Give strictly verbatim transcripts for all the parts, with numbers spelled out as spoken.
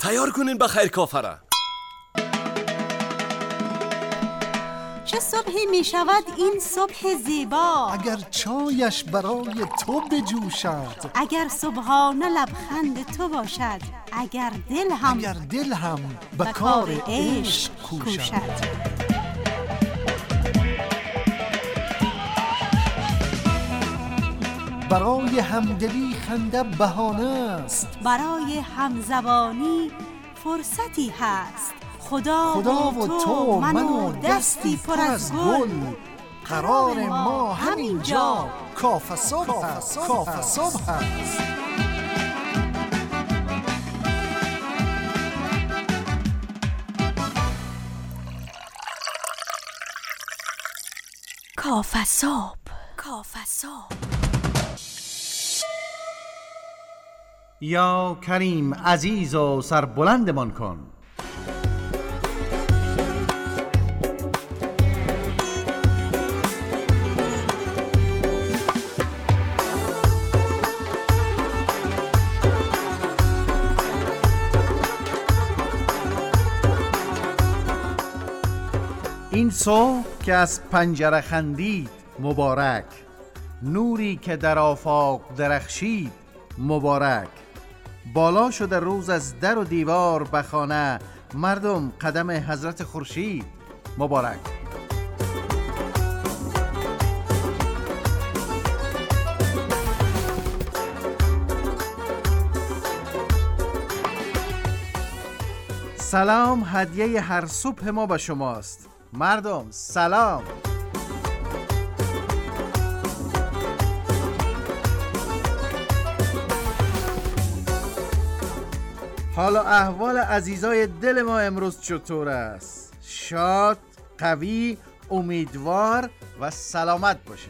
تیار کنین بخیر کافره. چه صبحی می شود این صبح زیبا، اگر چایش برای تو بجوشد، اگر صبحانه لبخند تو باشد، اگر دل هم اگر دل هم به کار عشق کوشد. برای همدلی خنده بهانه است، برای همزبانی فرصتی هست. خدا, خدا و تو من و دستی پر از گل، قرار ما همینجا کافه صبح است. کافه صبح است. کافه صبح. کافه صبح. یا کریم عزیز و سربلندمان کن. این صبح که از پنجره خندید مبارک، نوری که در آفاق درخشید مبارک. بالا شده روز از در و دیوار به خانه، مردم قدم حضرت خورشید مبارک. سلام هدیه هر صبح ما به شماست مردم. سلام. حالا احوال عزیزای دل ما امروز چطور است؟ شاد، قوی، امیدوار و سلامت باشین.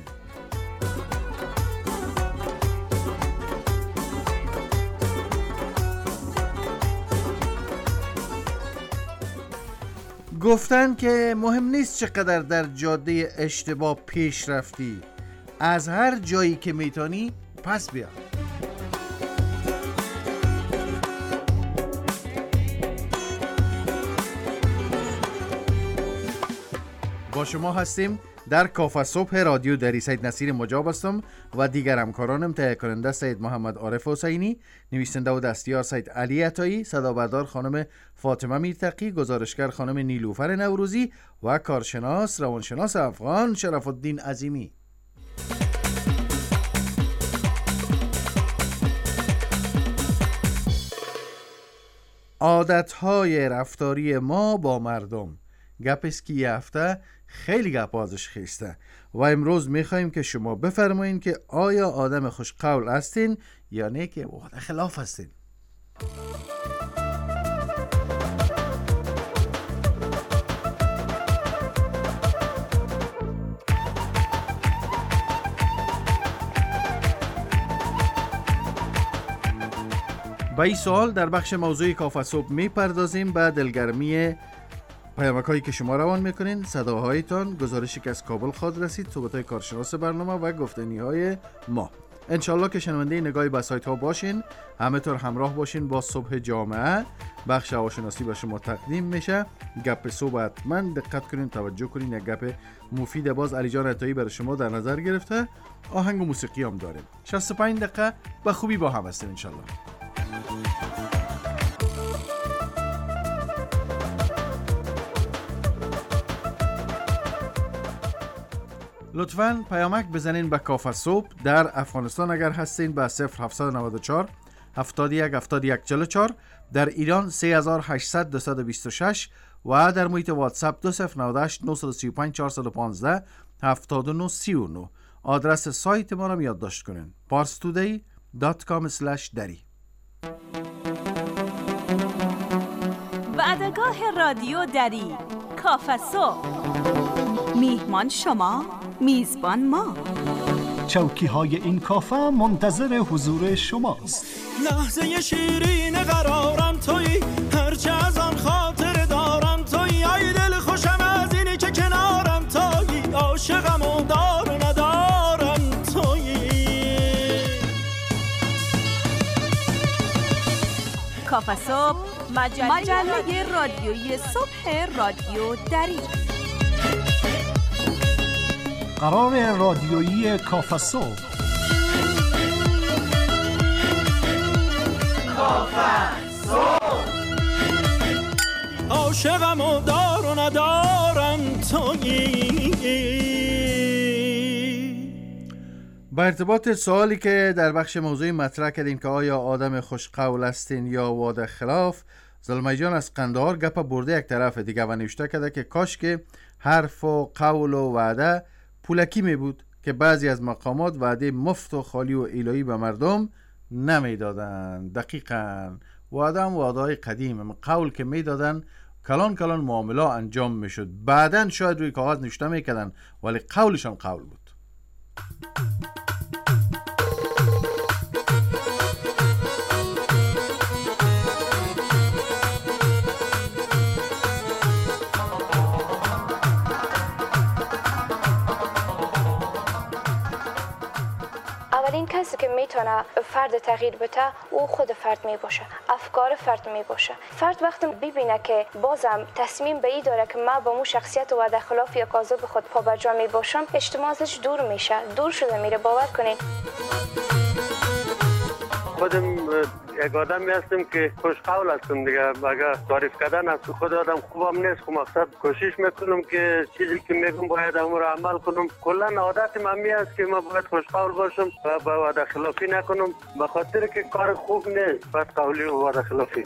گفتن که مهم نیست چقدر در جاده اشتباه پیش رفتی، از هر جایی که میتونی پس بیا. با شما هستیم در کافه صبح رادیو دری. سید نصیر مجاب هستم و دیگر همکارانم تهیه کننده سید محمد عارف حسینی، نویسنده و دستیار سید علی عطایی، صدابردار خانم فاطمه میرتقی، گزارشگر خانم نیلوفر نوروزی و کارشناس روانشناس افغان شرف الدین عظیمی. عادتهای رفتاری ما با مردم، گپ است که یه هفته خیلی گپ ازش خیسته و امروز میخوایم که شما بفرمایین که آیا آدم خوش قول هستین یا نه که وقت خلاف هستین. با این سوال در بخش موضوعی کافه صبح میپردازیم به دلگرمی پیامک‌هایی که شما روان میکنین، صداهایتان، گزارشی که از کابل خواهد رسید، صحبت‌های کارشناس برنامه و گفتنی‌های ما. انشالله که شنونده نگاهی به سایت ها باشین. همه طور همراه باشین با صبح جامعه. بخش هواشناسی به شما تقدیم میشه. گپ صبح حتما دقت کنین، توجه کنین. یک گپ مفید باز علی جان عطایی برای شما در نظر گرفته. آهنگ و موسیقی هم داریم. شصت و پنج دقیقه به خوبی با هم هستیم انشالله. لطفاً پیامک بزنین به کافه صبح. در افغانستان اگر هستین به صفر هفت نه چهار هفتاد و یک هفتاد و یک چهل و چهار، در ایران سه هزار و هشتصد دویست و بیست و شش و در محیط واتساپ دو صفر نه هشت نه سه پنج چهار یک پنج هفتاد و نه سی و نه. آدرس سایت ما رو یادداشت کنین: پارس تودی دات کام اسلش دری. وعدگاه رادیو دری، کافه صبح. میهمان شما، میزبان ما. چوکی های این کافه منتظر حضور شماست. لحظه شیرین قرارم تویی، هرچه از آن خاطر دارم تویی. ای دل خوشم از اینی که کنارم تویی، عاشقم و دار ندارم تویی. کافه صبح، مجله, مجله رادیویی صبح رادیو دری. قرار رادیویی کافه صبح. کافه صبح. عاشقم و دار و ندارم تویی. با ارتباط سوالی که در بخش موضوعی مطرح کردیم که آیا آدم خوش قول هستین یا وعده خلاف، زلمه جان از قندهار گپ برده یک طرف دیگه و نوشته کرده که کاش که حرف و قول و وعده پولکی می بود که بعضی از مقامات وعده مفت و خالی و الهی به مردم نمی دادن. دقیقاً وعده هم وعده های قدیم، قول که می دادن کلان کلان معامله انجام می شد، بعدن شاید روی کاغذ نوشته می کردن ولی قولشان قول بود. اولین کسی که میتونه فرد تغییر بده او خود فرد می باشه، افکار فرد می باشه. فرد وقتی ببینه که بازم تصمیم به این داره که من با مو شخصیت و وعده خلاف یا کاذب خود پابرجا می باشم، اجتماع ازش دور میشه، دور شده میره. باور کنین خودم یک آدمی هستم که خوش قول هستم دیگه. اگر تعریف کردن از خود آدم خوبم نیست، خب مقصد کوشش میکنم که چیزی که میگم باید امور عمل کنم. کلا عادتم همی است که من باید خوش قول باشم و با وعده خلافی نکنم، به خاطر که کار خوب نیست بد قولی و وعده خلافی.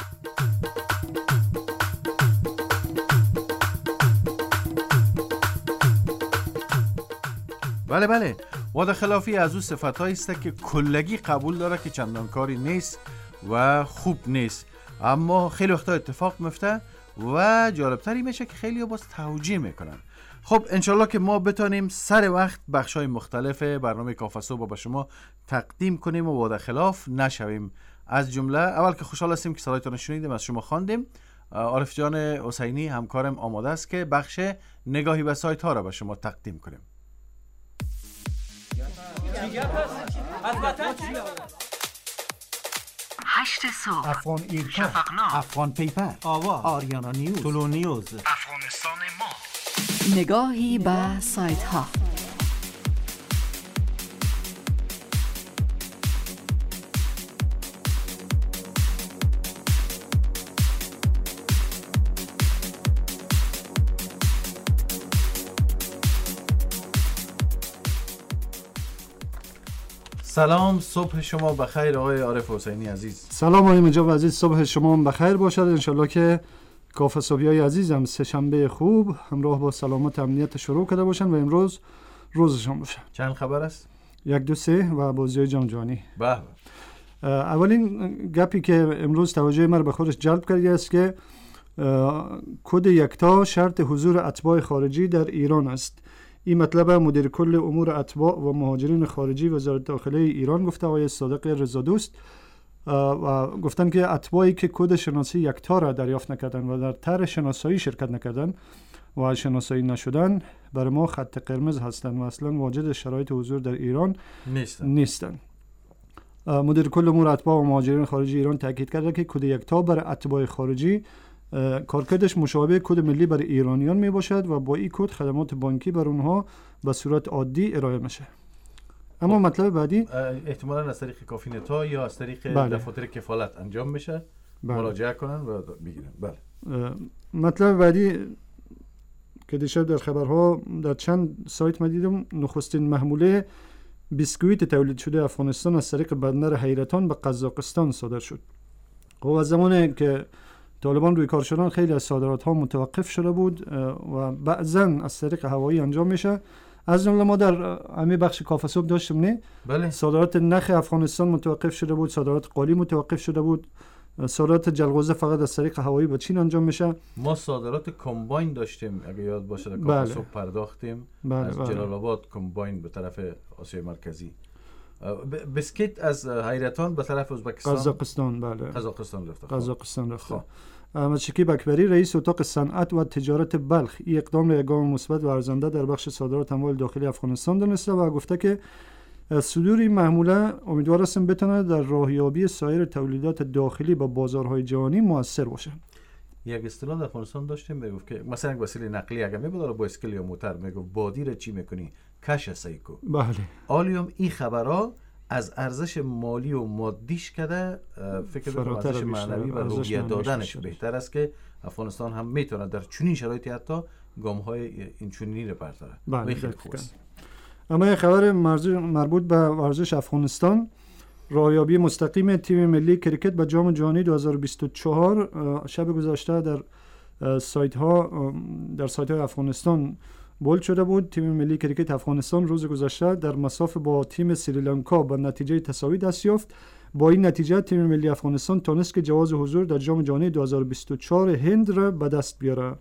بله بله، وعده خلافی از او صفتایی است که کلگی قبول داره که چندان کاری نیست و خوب نیست، اما خیلی وقتا اتفاق میفته و جالبتری میشه که خیلی باز توجیه میکنن. خب انشالله که ما بتانیم سر وقت بخشای مختلف برنامه کافه صبح به شما تقدیم کنیم و وعده خلاف نشویم. از جمله اول که خوشحال هستیم که صدایتان شنیدیم، از شما خواندیم. عارف جان حسینی همکارم آماده است که بخش نگاهی به سایت ها را به شما تقدیم کنیم. هشت صبح، افغان ایرکا، افغان پیپر، آوا، آریانا نیوز، طلو نیوز، افغانستان ما. نگاهی به سایت ها. سلام، صبح شما بخیر آقای عارف حسینی عزیز. سلام آقای مجاب عزیز، صبح شما بخیر باشد. انشالله که کافه صبحیای عزیزم سه شنبه خوب همراه با سلامت امنیت شروع کرده باشن و امروز روزشان باشه. چند خبر است؟ یک دو سه و بازی جام جهانی. به اولین گپی که امروز توجه من به خودش جلب کرده است که کد یکتا شرط حضور اتباع خارجی در ایران است. این مطلب مدیر کل امور اتباع و مهاجرین خارجی وزارت داخله ایران گفته آقای صادق رضادوست و گفتن که اتباعی که کد شناسی یکتا را دریافت نکردن و در طرح شناسایی شرکت نکردن و شناسایی نشدن بر ما خط قرمز هستند و اصلا واجد شرایط حضور در ایران نیستن. نیستن. مدیر کل امور اتباع و مهاجرین خارجی ایران تاکید کرده که کد یکتا برای اتباع خارجی کارکردش مشابه کد ملی برای ایرانیان می باشد و با این کد خدمات بانکی بر اونها به صورت عادی ارائه میشه. اما مطلب بعدی احتمالاً از طریق کافی نتا یا از طریق بله. دفاتر کفالت انجام میشه. بله. مراجعه کنن و بگیرن. بله. مطلب بعدی که دیشب در خبرها در چند سایت ما دیدم، نخستین محموله بیسکویت تولید شده افغانستان از طریق بندر حیرتان به قزاقستان صادر شد. خب از زمانی که طالبان روی کار شدن خیلی از صادرات ها متوقف شده بود و بعضا از طریق هوایی انجام میشه. از جمله ما در همین بخش کافه صبح داشتیم نه بله. صادرات نخ افغانستان متوقف شده بود، صادرات قالی متوقف شده بود، صادرات جلغوزه فقط از طریق هوایی به چین انجام میشه. ما صادرات کمباین داشتیم اگه یاد باشه، کافه بله. صبح پرداختیم بله. از بله. جلال آباد کمباین به طرف آسیای مرکزی، بسکیت از حیرتان به طرف ازبکستان قزاقستان بله قزاقستان رفته قزاقستان رفته. احمد شکیب اکبری رئیس اتاق صنعت و تجارت بلخ این اقدام را یک گام مثبت و ارزنده در بخش صادرات اموال داخلی افغانستان دانسته و گفته که صدور این محموله امیدوار هستم بتونه در راهیابی سایر تولیدات داخلی با بازارهای جهانی موثر باشه. یک اصطلاح در افغانستان داشتیم میگفت که مثلا وسیله نقلیه اگه میبوداره بایسکل یا موتر میگفت بادی را چی میکنی؟ کش سایکو. بله. آلیوم این خبرها از ارزش مالی و مادیش کده فکر کنم ارزش معنوی و روحیه دادنش بهتر است که افغانستان هم میتونه در چنین شرایطی حتی گام های این چنینی رو برداره. بله خیلی خوب است. اما یه خبر مربوط به ورزش افغانستان، راهیابی مستقیم تیم ملی کریکت به جام جهانی دو هزار و بیست و چهار شب گذشته در سایت ها در سایت های افغانستان بولد شده بود. تیم ملی کریکت افغانستان روز گذشته در مساف با تیم سریلانکا به نتیجه تساوی دست یافت. با این نتیجه تیم ملی افغانستان تونست که جواز حضور در جام جهانی دو هزار و بیست و چهار هند را به دست بیاره.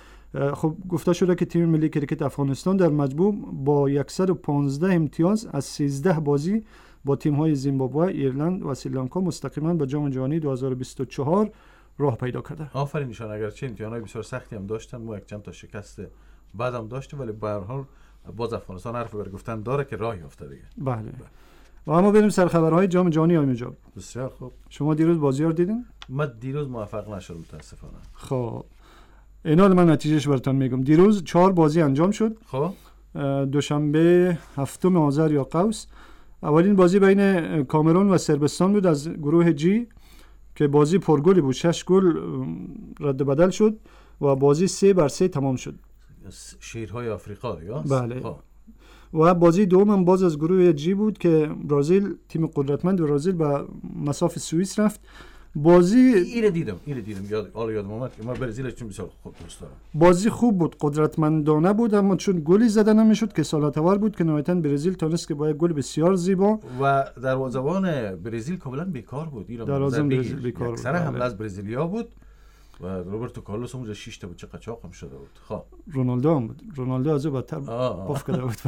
خب گفته شده که تیم ملی کریکت افغانستان در مجموع با صد و پانزده امتیاز از سیزده بازی با تیم‌های زیمبابوه، ایرلند و سریلانکا مستقیما به جام جهانی دو هزار و بیست و چهار راه پیدا کرده. آفرین نشان. اگرچه امتحانات بسیار سختی هم داشتن، ما یک چند تا شکست بعدم داشتیم، ولی به هر حال باز افغانستان حرف بر گفتن داره که راه یافته دیگه. بله. و اما بریم سر خبرهای جام جهانی آموزش. بسیار خوب. شما دیروز بازی رو دیدین؟ من دیروز موفق نشدم متاسفانه. خب اینا من نتیجهش براتون میگم. دیروز چهار بازی انجام شد. خب دوشنبه هفتم آذر یا قوس اولین بازی بین کامرون و صربستان بود از گروه جی که بازی پرگلی بود، شش گل رد بدل شد و بازی سه بر سه تمام شد. شیرهای آفریقا دیگه. بله. خب. و بازی دوم هم باز از گروه جی بود که برزیل، تیم قدرتمند برزیل به مساف سوئیس رفت. بازی اینو دیدم اینو دیدم یاد حالا یادم اومد که من برزیل چون بسیار خوب دوست دارم. بازی خوب بود، قدرتمندانه بود، اما چون گلی زده نمیشد که سالتور بود که نهایتاً برزیل تونست که با یک گل بسیار زیبا و دروازه‌بان برزیل کاملا بیکار بود. دروازه‌بان برزیل بیکار بود. سر حمله از برزیلیا بود و روبرتو کارلوس اونجا شش تا بچه قاچاق هم شده بود. خب رونالدو هم بود. رونالدو از او بدتر پف کرده بود.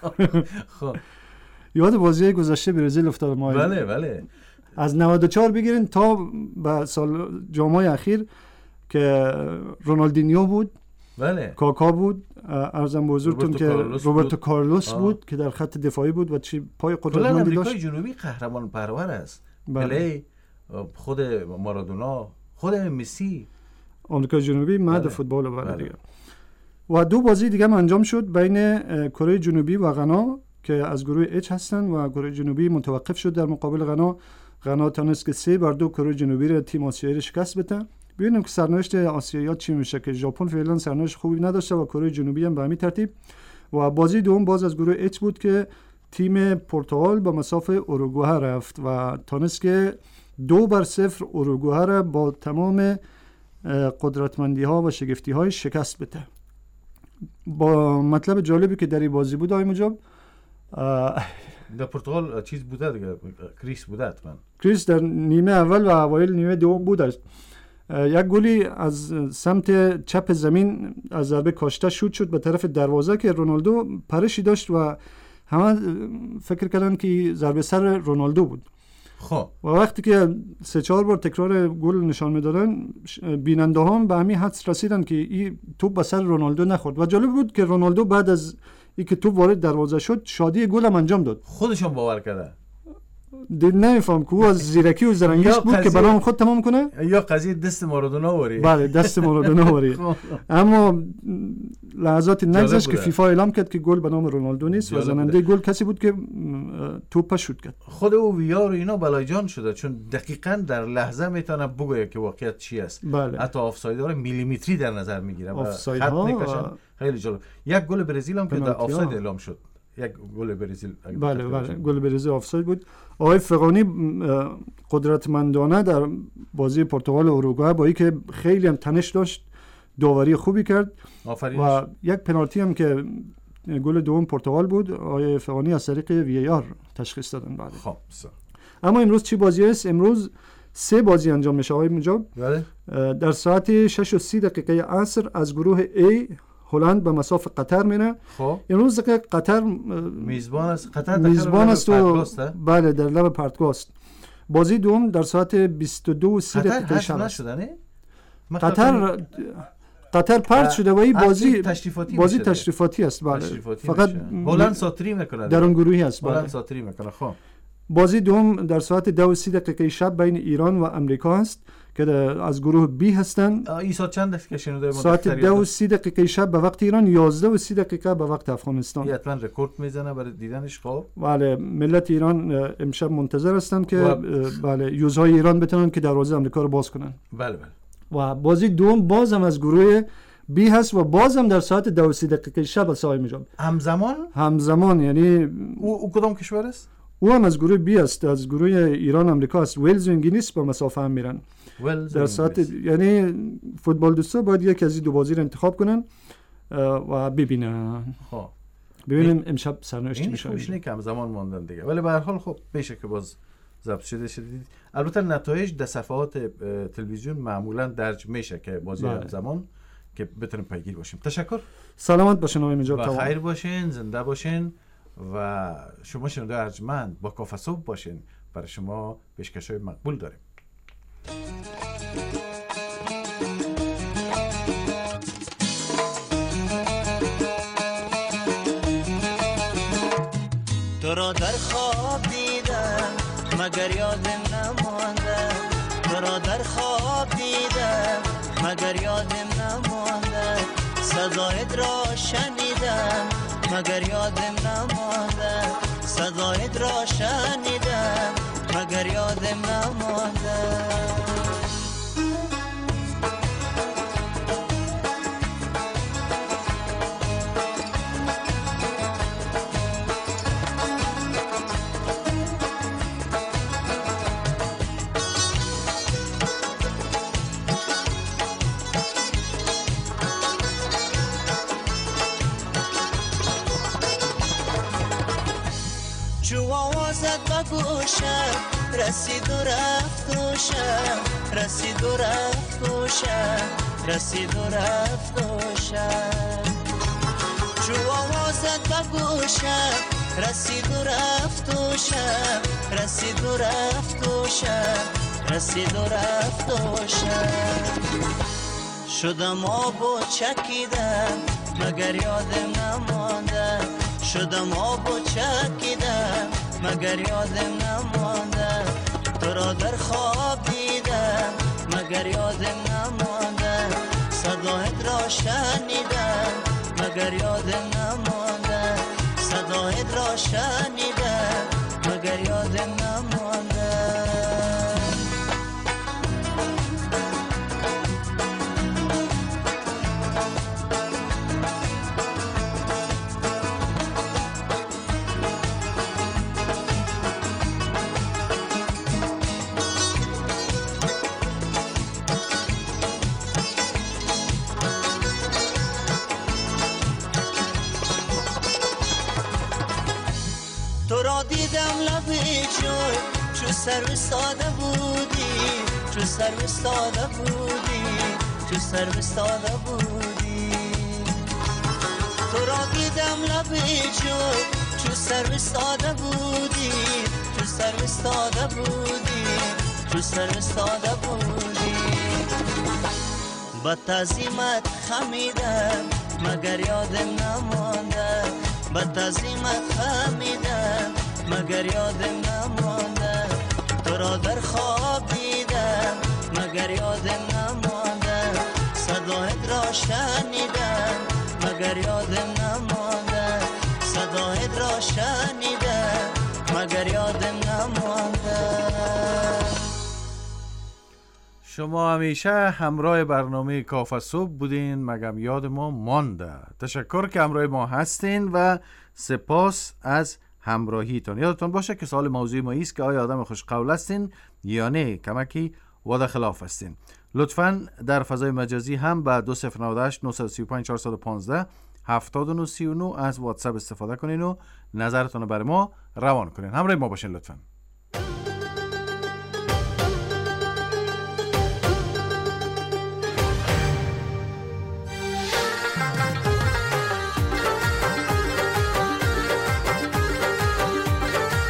خب یاد بازی گذشته برزیل افتاد ما. بله بله. از نود و چهار بگیرین تا به سال جام‌های اخیر که رونالدینیو بود، بله، کاکا بود، ارزم به حضورتون که روبرتو کارلوس بود, بود که در خط دفاعی بود و چی پای قدرتمندی داشت. آمریکای جنوبی قهرمان پرور است. پله، خود مارادونا، خود مسی. آمریکای جنوبی مهد بله. فوتبال بله دیگه. و دو بازی دیگه انجام شد بین کره جنوبی و غنا که از گروه اچ هستن و کره جنوبی متوقف شد در مقابل غنا. غنا تونست که سه بر دو کره جنوبی را تیم آسیایی را شکست بده. ببینیم که سرنوشت آسیایی چی میشه که ژاپن فعلا سرنوشت خوبی نداشته و کره جنوبی هم به همین ترتیب. و بازی دوم باز از گروه اچ بود که تیم پرتغال به مساف اوروگوئه رفت و تونست که دو بر صفر اوروگوئه را با تمام قدرتمندی ها و شگفتی های شکست بده. با مطلب جالبی که در این بازی بود آقای مجاب، در پرتغال چیز بوده دیگه، کریس بوده حتما. کریس در نیمه اول و اوایل نیمه دوم بود. است یک گلی از سمت چپ زمین از ضربه کاشته شوت شد به طرف دروازه که رونالدو پرشی داشت و همه فکر کردن که ضربه سر رونالدو بود. خب و وقتی که سه چهار بار تکرار گل نشان میدادن، بیننده هم به همین حدس رسیدن که این توپ به سر رونالدو نخورد. و جالب بود که رونالدو بعد از اینکه توپ وارد دروازه شد شادی گل هم انجام داد. خودشون باور کرده. دید نمیفهم که او از زیرکی و زرنگیش بود که برام خود تمام کنه، یا قضیه دست مارادونا وری. بله دست مارادونا وری. اما لحظات نگذشت که فیفا اعلام کرد که گل به نام رونالدو نیست و زننده گل کسی بود که توپ شوت کرد. خود او وی آر اینا بلای جان شده چون دقیقاً در لحظه میتونه بگه که واقعیت چی است. بله. حتی آفساید ها میلیمتری در نظر میگیره و خط میکشن. خیلی جالب. یک گل برزیل هم که در آفساید اعلام شد. یک گل برزیل. بله بله گل برزیل آفساید بود. آقای فقانی قدرتمندانه در بازی پرتغال و اوروگوئه با اینکه خیلی هم تنش داشت داوری خوبی کرد. آفرین. و یک پنالتی هم که گل دوم پرتغال بود آقای فقانی از طریق وی ای آر تشخیص دادن بعد. خب اما امروز چی بازی است؟ امروز سه بازی انجام میشه آقای مجاب. بله. در ساعت شش و سی دقیقه عصر از گروه A هلند به مساف قطر میره. خب امروز که قطر میزبان است، قطر میزبان است و بله در لب پرتگاه است. بازی دوم در ساعت بیست و دو و سی دقیقه شب است. نشدنه؟ قطر قطر پرت شده و این بازی تشریفاتی بازی میشه. تشریفاتی است. بله تشریفاتی فقط هلند ساتری میکنه، در اون گروهی است. هلند بله. ساتری میکنه. خب بازی دوم در ساعت دو و سی دقیقه شب بین ایران و امریکا است که از گروه بی هستن. این ساعت چند است که شنونده ما؟ ساعت دو و سی دقیقه شب به وقت ایران، یازده و سی دقیقه به وقت افغانستان. حتما رکورد میزنه برای دیدنش. خب بله ملت ایران امشب منتظر هستن که و... بله یوزهای ایران بتونن که دروازه امریکا رو باز کنن. بله بله. و بازی دوم بازم از گروه بی هست و بازم در ساعت دو و سی دقیقه شب سایه میجام. همزمان؟ همزمان یعنی او, او کدام کشور است؟ او هم از گروه بی است، از گروه ایران امریکا است. ولز و انگلیس با مسافه هم میرن. در ساعت یعنی فوتبال دوستا باید یک از این دو بازی رو انتخاب کنن و ببینن. خب ببینیم امشب سرنوشت چی میشه. این خوش نیست که همزمان ماندن دیگه، ولی به هر حال خب میشه که باز ضبط شده شدید. البته نتایج در صفحات تلویزیون معمولا درج میشه که بازی همزمان که بتونیم پیگیر باشیم. تشکر. سلامت باشین آقای نجات. و خیر باشین، زنده باشین و شما شنونده ارجمند با کافه صبح باشین. برای شما پیشکش‌های مقبول داریم. تو را در خواب دیدم مگر یادم نمانده، تو را در خواب دیدم مگر یادم نمانده، صدایت را شنیدم مگر یادم نمانده، صدایت را شنیدم مگر یادم نمانده. چو آوازت بگوشم رسید و رفت و شم، رسید و رفت و شم، رسید و رفت و شم. چو آوازت بگوشم رسید و رفت و شم، رسید و رفت و شم، رسید و رفت و شم. شدم آب و چکیدم مگر یادم نمانده، شدم آب و چکیدم مگر یادم نمانده، تو را در خواب دیدم مگر یادم نمانده، صدایت را شنیدم مگر یادم نمانده، صدایت را شنیدم مگر یادم نمانده. تو را دیدم لبی جوی چو سر ساده بودی، چو سر ساده بودی، چو سر ساده بودی. تو را دیدم لبی جوی چو سر ساده بودی، چو سر ساده بودی، چو سر ساده بودی. با تعظیمت خمیدم مگر یادم نمانده، با تعظیمت خمیدم مگر یادم نمانده، تو را در خواب دیدم مگر یادم نمانده، صدایت را شنیدم مگر یادم نمانده، صدایت را شنیدم مگر یادم نمانده. شما همیشه همراه برنامه کافه صبح بودین مگم یاد ما مانده. تشکر که همراه ما هستین و سپاس از همراهیتان. یادتان باشه که سوال موضوع ما ایست که آیا آدم خوشقول هستین یا نه کمکی وعده خلاف هستین. لطفاً در فضای مجازی هم به دو صفر نه هشت نه سه پنج چهار یک پنج هفتاد و نه سی و نه از واتساپ استفاده کنین و نظرتون رو برای ما روان کنین. همراه ما باشین لطفاً.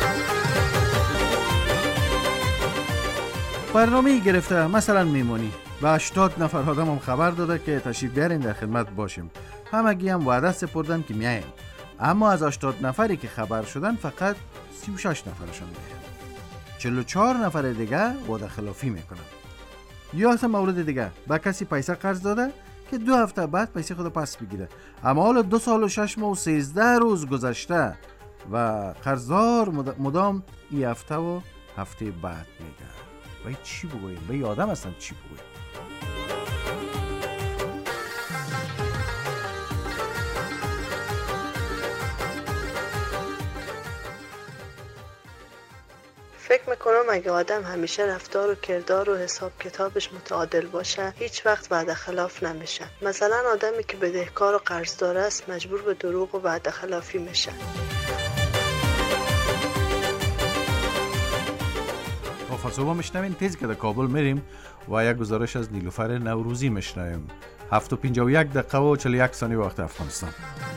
برنامه گرفته مثلا میمونی به هشتاد نفر آدم هم خبر داده که تشریف بیارین در خدمت باشیم. همگی هم وعده سپردن که میایم، اما از هشتاد نفری که خبر شدن فقط سی و شش نفرشون میایم. چهل و چهار نفر دیگه وعده خلافی میکنن. یا اصلا مورد دیگه، با کسی پیسه قرض داده که دو هفته بعد پیسه خود پس بگیره، اما حالا دو سال و شش ماه و سیزده روز گذشته و قرضدار مدام ای هفته و هفته بعد میگه. باید چی بگویم؟ به آدم اصلا چی بگویم؟ فکر میکنم اگه آدم همیشه رفتار و کردار و حساب کتابش متعادل باشه هیچ وقت وعده خلاف نمیشه. مثلا آدمی که بدهکار و قرضدار است مجبور به دروغ و وعده خلافی میشه. کافاسوبا میشنوین. تیز که در کابل میریم و یک گزارش از نیلوفر نوروزی میشنویم. هفت و پنجاه و یک دقیقه و چهل و یک ثانیه وقت افغانستان.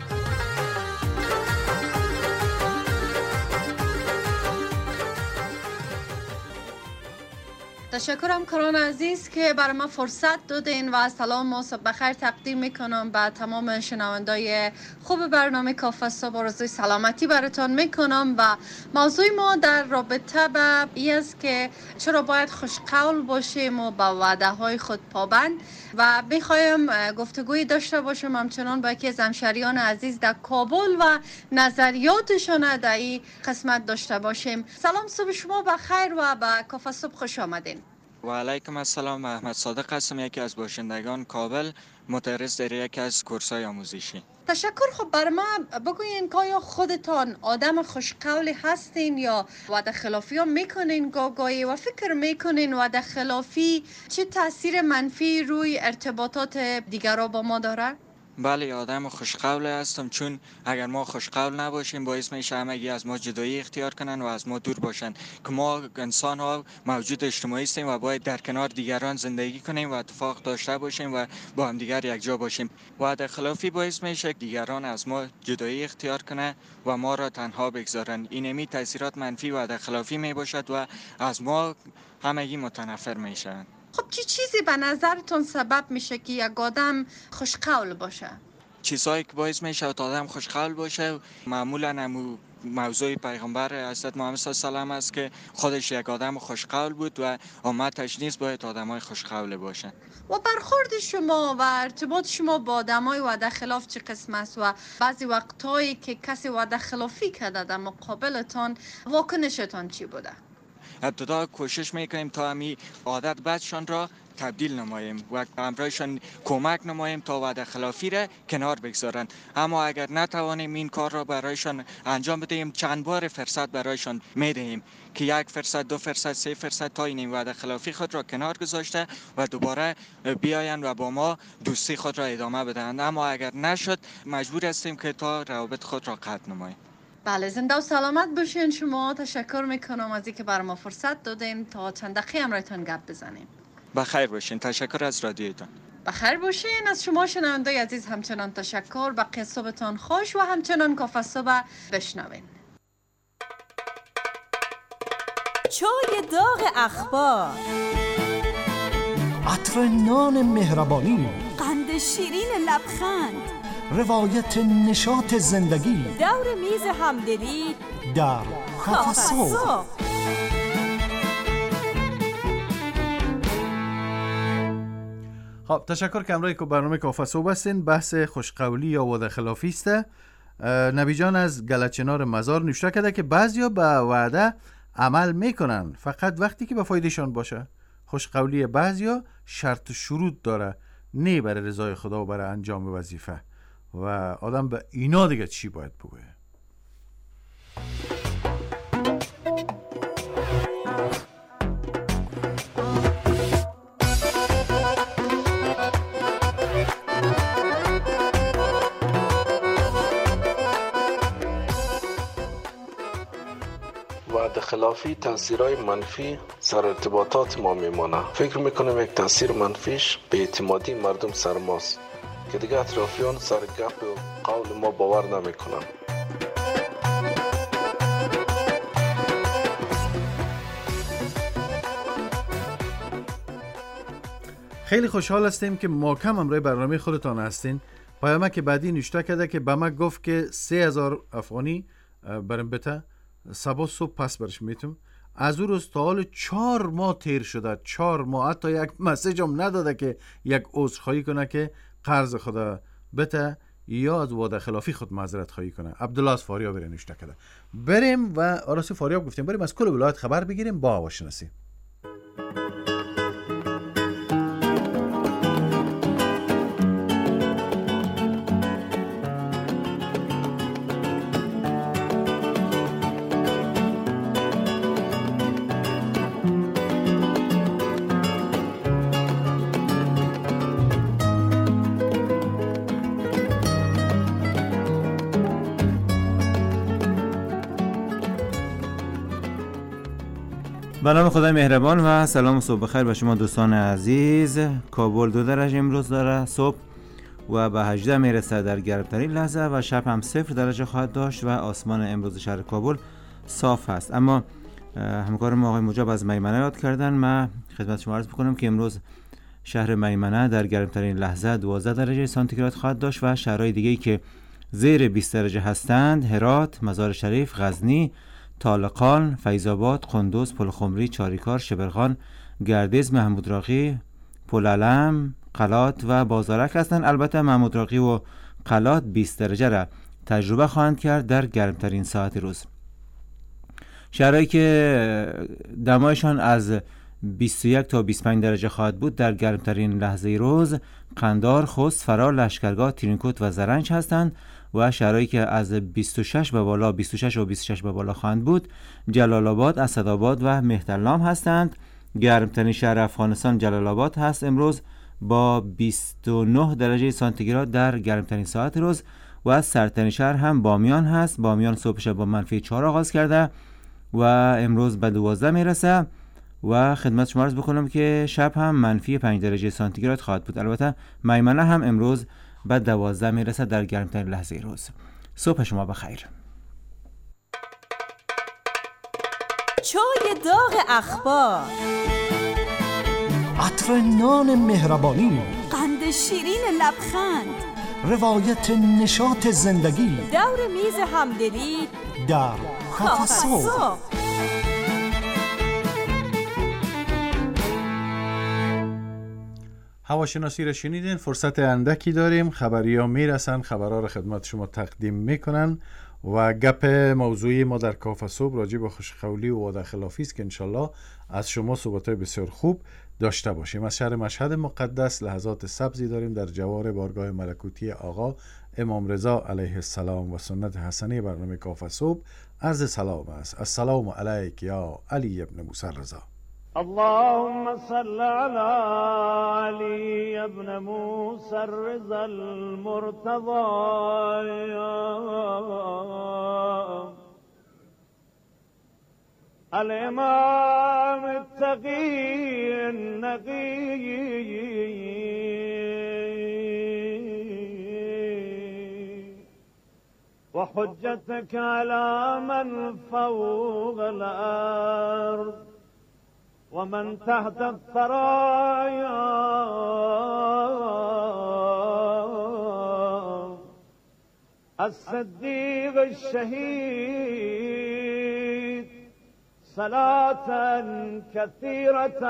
تشکرم کران عزیز که برای ما فرصت دادین و سلام و صبح بخیر تقدیم میکنم به تمام شنوندای خوب برنامه کافه صبح. آرزوی سلامتی براتون میکنم و موضوع ما در رابطه به این است که چرا باید خوشقول باشیم و به وعده های خود پابند و میخوایم گفتگوی داشته باشیم همچنان با یکی از همشهریان عزیز در کابل و نظریاتشان در این قسمت داشته باشیم. سلام، صبح شما بخیر و به کافه صبح خوش آمدین. و علیکم السلام. احمد صادق هستم، یکی از باشندگان کابل، متدرس در یکی از کورس‌های آموزشی. تشکر. خب بر ما بگوین که آیا خودتان آدم خوشقولی هستین یا وعده خلافی ها میکنین گاگایی و فکر میکنین وعده خلافی چه تاثیر منفی روی ارتباطات دیگران با ما داره؟ بله، آدم خوشقول هستم، چون اگر ما خوشقول نباشیم باعث میشه همگی از ما جدایی اختیار کنن و از ما دور باشن، که ما انسان ها موجود اجتماعی هستیم و باید در کنار دیگران زندگی کنیم و اتفاق داشته باشیم و با هم دیگر یک جا باشیم. وعده خلافی باعث میشه دیگران از ما جدایی اختیار کنن و ما را تنها بگذارن. اینمی تاثیرات منفی وعده خلافی می باشد و از ما همگی متنفر میشن. خب چی چیزی به نظرتون سبب میشه که یک آدم خوشقول باشه؟ چیزایی که باعث میشه تا آدم خوشقول باشه معمولا همون موضوع پیغمبر حضرت محمد صلی الله علیه و آله است که خودش یک آدم خوشقول بود و امتش نیز باید آدمای خوشقول باشن. و برخورد شما و ارتباط شما با آدمای وعده خلاف چه قسم است و بعضی وقتایی که کسی وعده خلافی کرده در مقابلتان واکنشتان چی بوده؟ ابتدا کوشش میکنیم تا همی عادت بدشان را تبدیل نماییم و همراهشان کمک نماییم تا وعده خلافی را کنار بگذارن. اما اگر نتوانیم این کار را برایشان انجام بدهیم چند بار فرصت برایشان میدهیم که یک فرصت، دو فرصت، سه فرصت تا این وعده خلافی خود را کنار گذاشته و دوباره بیاین و با ما دوستی خود را ادامه بدهند. اما اگر نشد مجبور هستیم که تا روابط خود را قطع نماییم. بله، زنده و سلامت باشین شما. تشکر میکنم از اینکه بر ما فرصت دادین تا چند دقیقه همراهتون گپ بزنیم. بخیر باشین. تشکر از رادیوتون. بخیر باشین. از شما شنوندای عزیز همچنان تشکر. بقیه صبحتون خوش و همچنان کافه صبح بشنوین. چای داغ اخبار، عطر نان مهربانی، قند شیرین لبخند، روایت نشاط زندگی، دور میز همدلی در کافه صبح. خب تشکر که همراه برنامه کافه صبح هستین. بحث خوشقولی یا وعده خلافی است. نبی جان از گلچنار مزار نوشته کرده که بعضیا به وعده عمل میکنن فقط وقتی که به فایدهشان باشه. خوشقولی بعضیا شرط و شروط داره، نه برای رضای خدا و برای انجام وظیفه. و آدم به اینا دیگه چی باید بگه؟ وعده خلافی تاثیرهای منفی سر ارتباطات ما میمانه. فکر میکنم یک تاثیر منفیش به اعتمادی مردم سر ماست که دیگه اطرافیان سر گپ و قول ما باور نمیکنن. خیلی خوشحال هستیم که محکم امروی برنامه خودتان هستین. پیامک بعدی نوشته کرده که به ما گفت که سه هزار افغانی برم بته صبح صبح پس برش میتونم. از او روز تا حال چهار ماه تیر شده، چهار ماه، حتی یک مسیج هم نداده که یک عذرخواهی کنه که قرض خدا بته یا از وعده خلافی خود معذرت خواهی کنه. عبدالله از فاریاب برای نوشته کرده. بریم و آراسی فاریاب گفتیم بریم از کل ولایت خبر بگیریم با هواشناسی. به نام خدای مهربان و سلام و صبح بخیر به شما دوستان عزیز. کابل دو درجه امروز داره صبح و به هجده میرسه در گرمترین لحظه و شب هم صفر درجه خواهد داشت و آسمان امروز شهر کابل صاف هست. اما همکار ما آقای مجاب از میمنه یاد کردن. من خدمت شما عرض بکنم که امروز شهر میمنه در گرمترین لحظه دوازده درجه سانتیگراد خواهد داشت و شهرهای دیگه‌ای که زیر بیست درجه هستند هرات، مزار شریف، غزنی، طالقان، فیض آباد، قندوز، پلخمری، چاریکار، شبرغان، گردیز، محمود راقی، پلعلم، قلات و بازارک هستند. البته محمود راقی و قلات بیست درجه را تجربه خواهند کرد در گرمترین ساعت روز. شهرهایی که دمایشان از بیست و یک تا بیست و پنج درجه خواهد بود در گرمترین لحظه روز قندار، خوست، فرار، لشکرگاه، ترینکوت و زرنج هستند و شهرهایی که از بیست و شش به بالا بیست و شش و بیست و شش به بالا خواهند بود جلال آباد، اسدآباد و مهترلام هستند. گرمترین شهر افغانستان جلال آباد هست امروز با بیست و نه درجه سانتیگراد در گرمترین ساعت روز و از سردترین شهر هم بامیان هست. بامیان صبحش با منفی چهار آغاز کرده و امروز به دوازده میرسه و خدمت شما عرض بکنم که شب هم منفی پنج درجه سانتیگراد خواهد بود. البته میمنه هم امروز به دوازده میرسه در گرمترین لحظه روز. صبح شما بخیر. چای داغ اخبار، عطر نان مهربانی، قند شیرین لبخند، روایت نشاط زندگی، دور میز همدلی در کافه صبح. هواشناسی را شنیدین. فرصت اندکی داریم، خبری ها میرسن، خبرها را خدمت شما تقدیم میکنن و گپ موضوعی ما در کافه صبح راجع به خوشخولی و وعده خلافی است که انشالله از شما صحبت‌های بسیار خوب داشته باشیم. از شهر مشهد مقدس لحظات سبزی داریم در جوار بارگاه ملکوتی آقا امام رضا علیه السلام و سنت حسنی برنامه کافه صبح عرض سلام است. السلام علیک یا علی ابن موسی رضا. اللهم صل على علي ابن موسى الرضا المرتضى الإمام التقي النقي وحجتك على من فوق الأرض ومن تحت الثرايا الصديق الشهيد صلاة كثيرة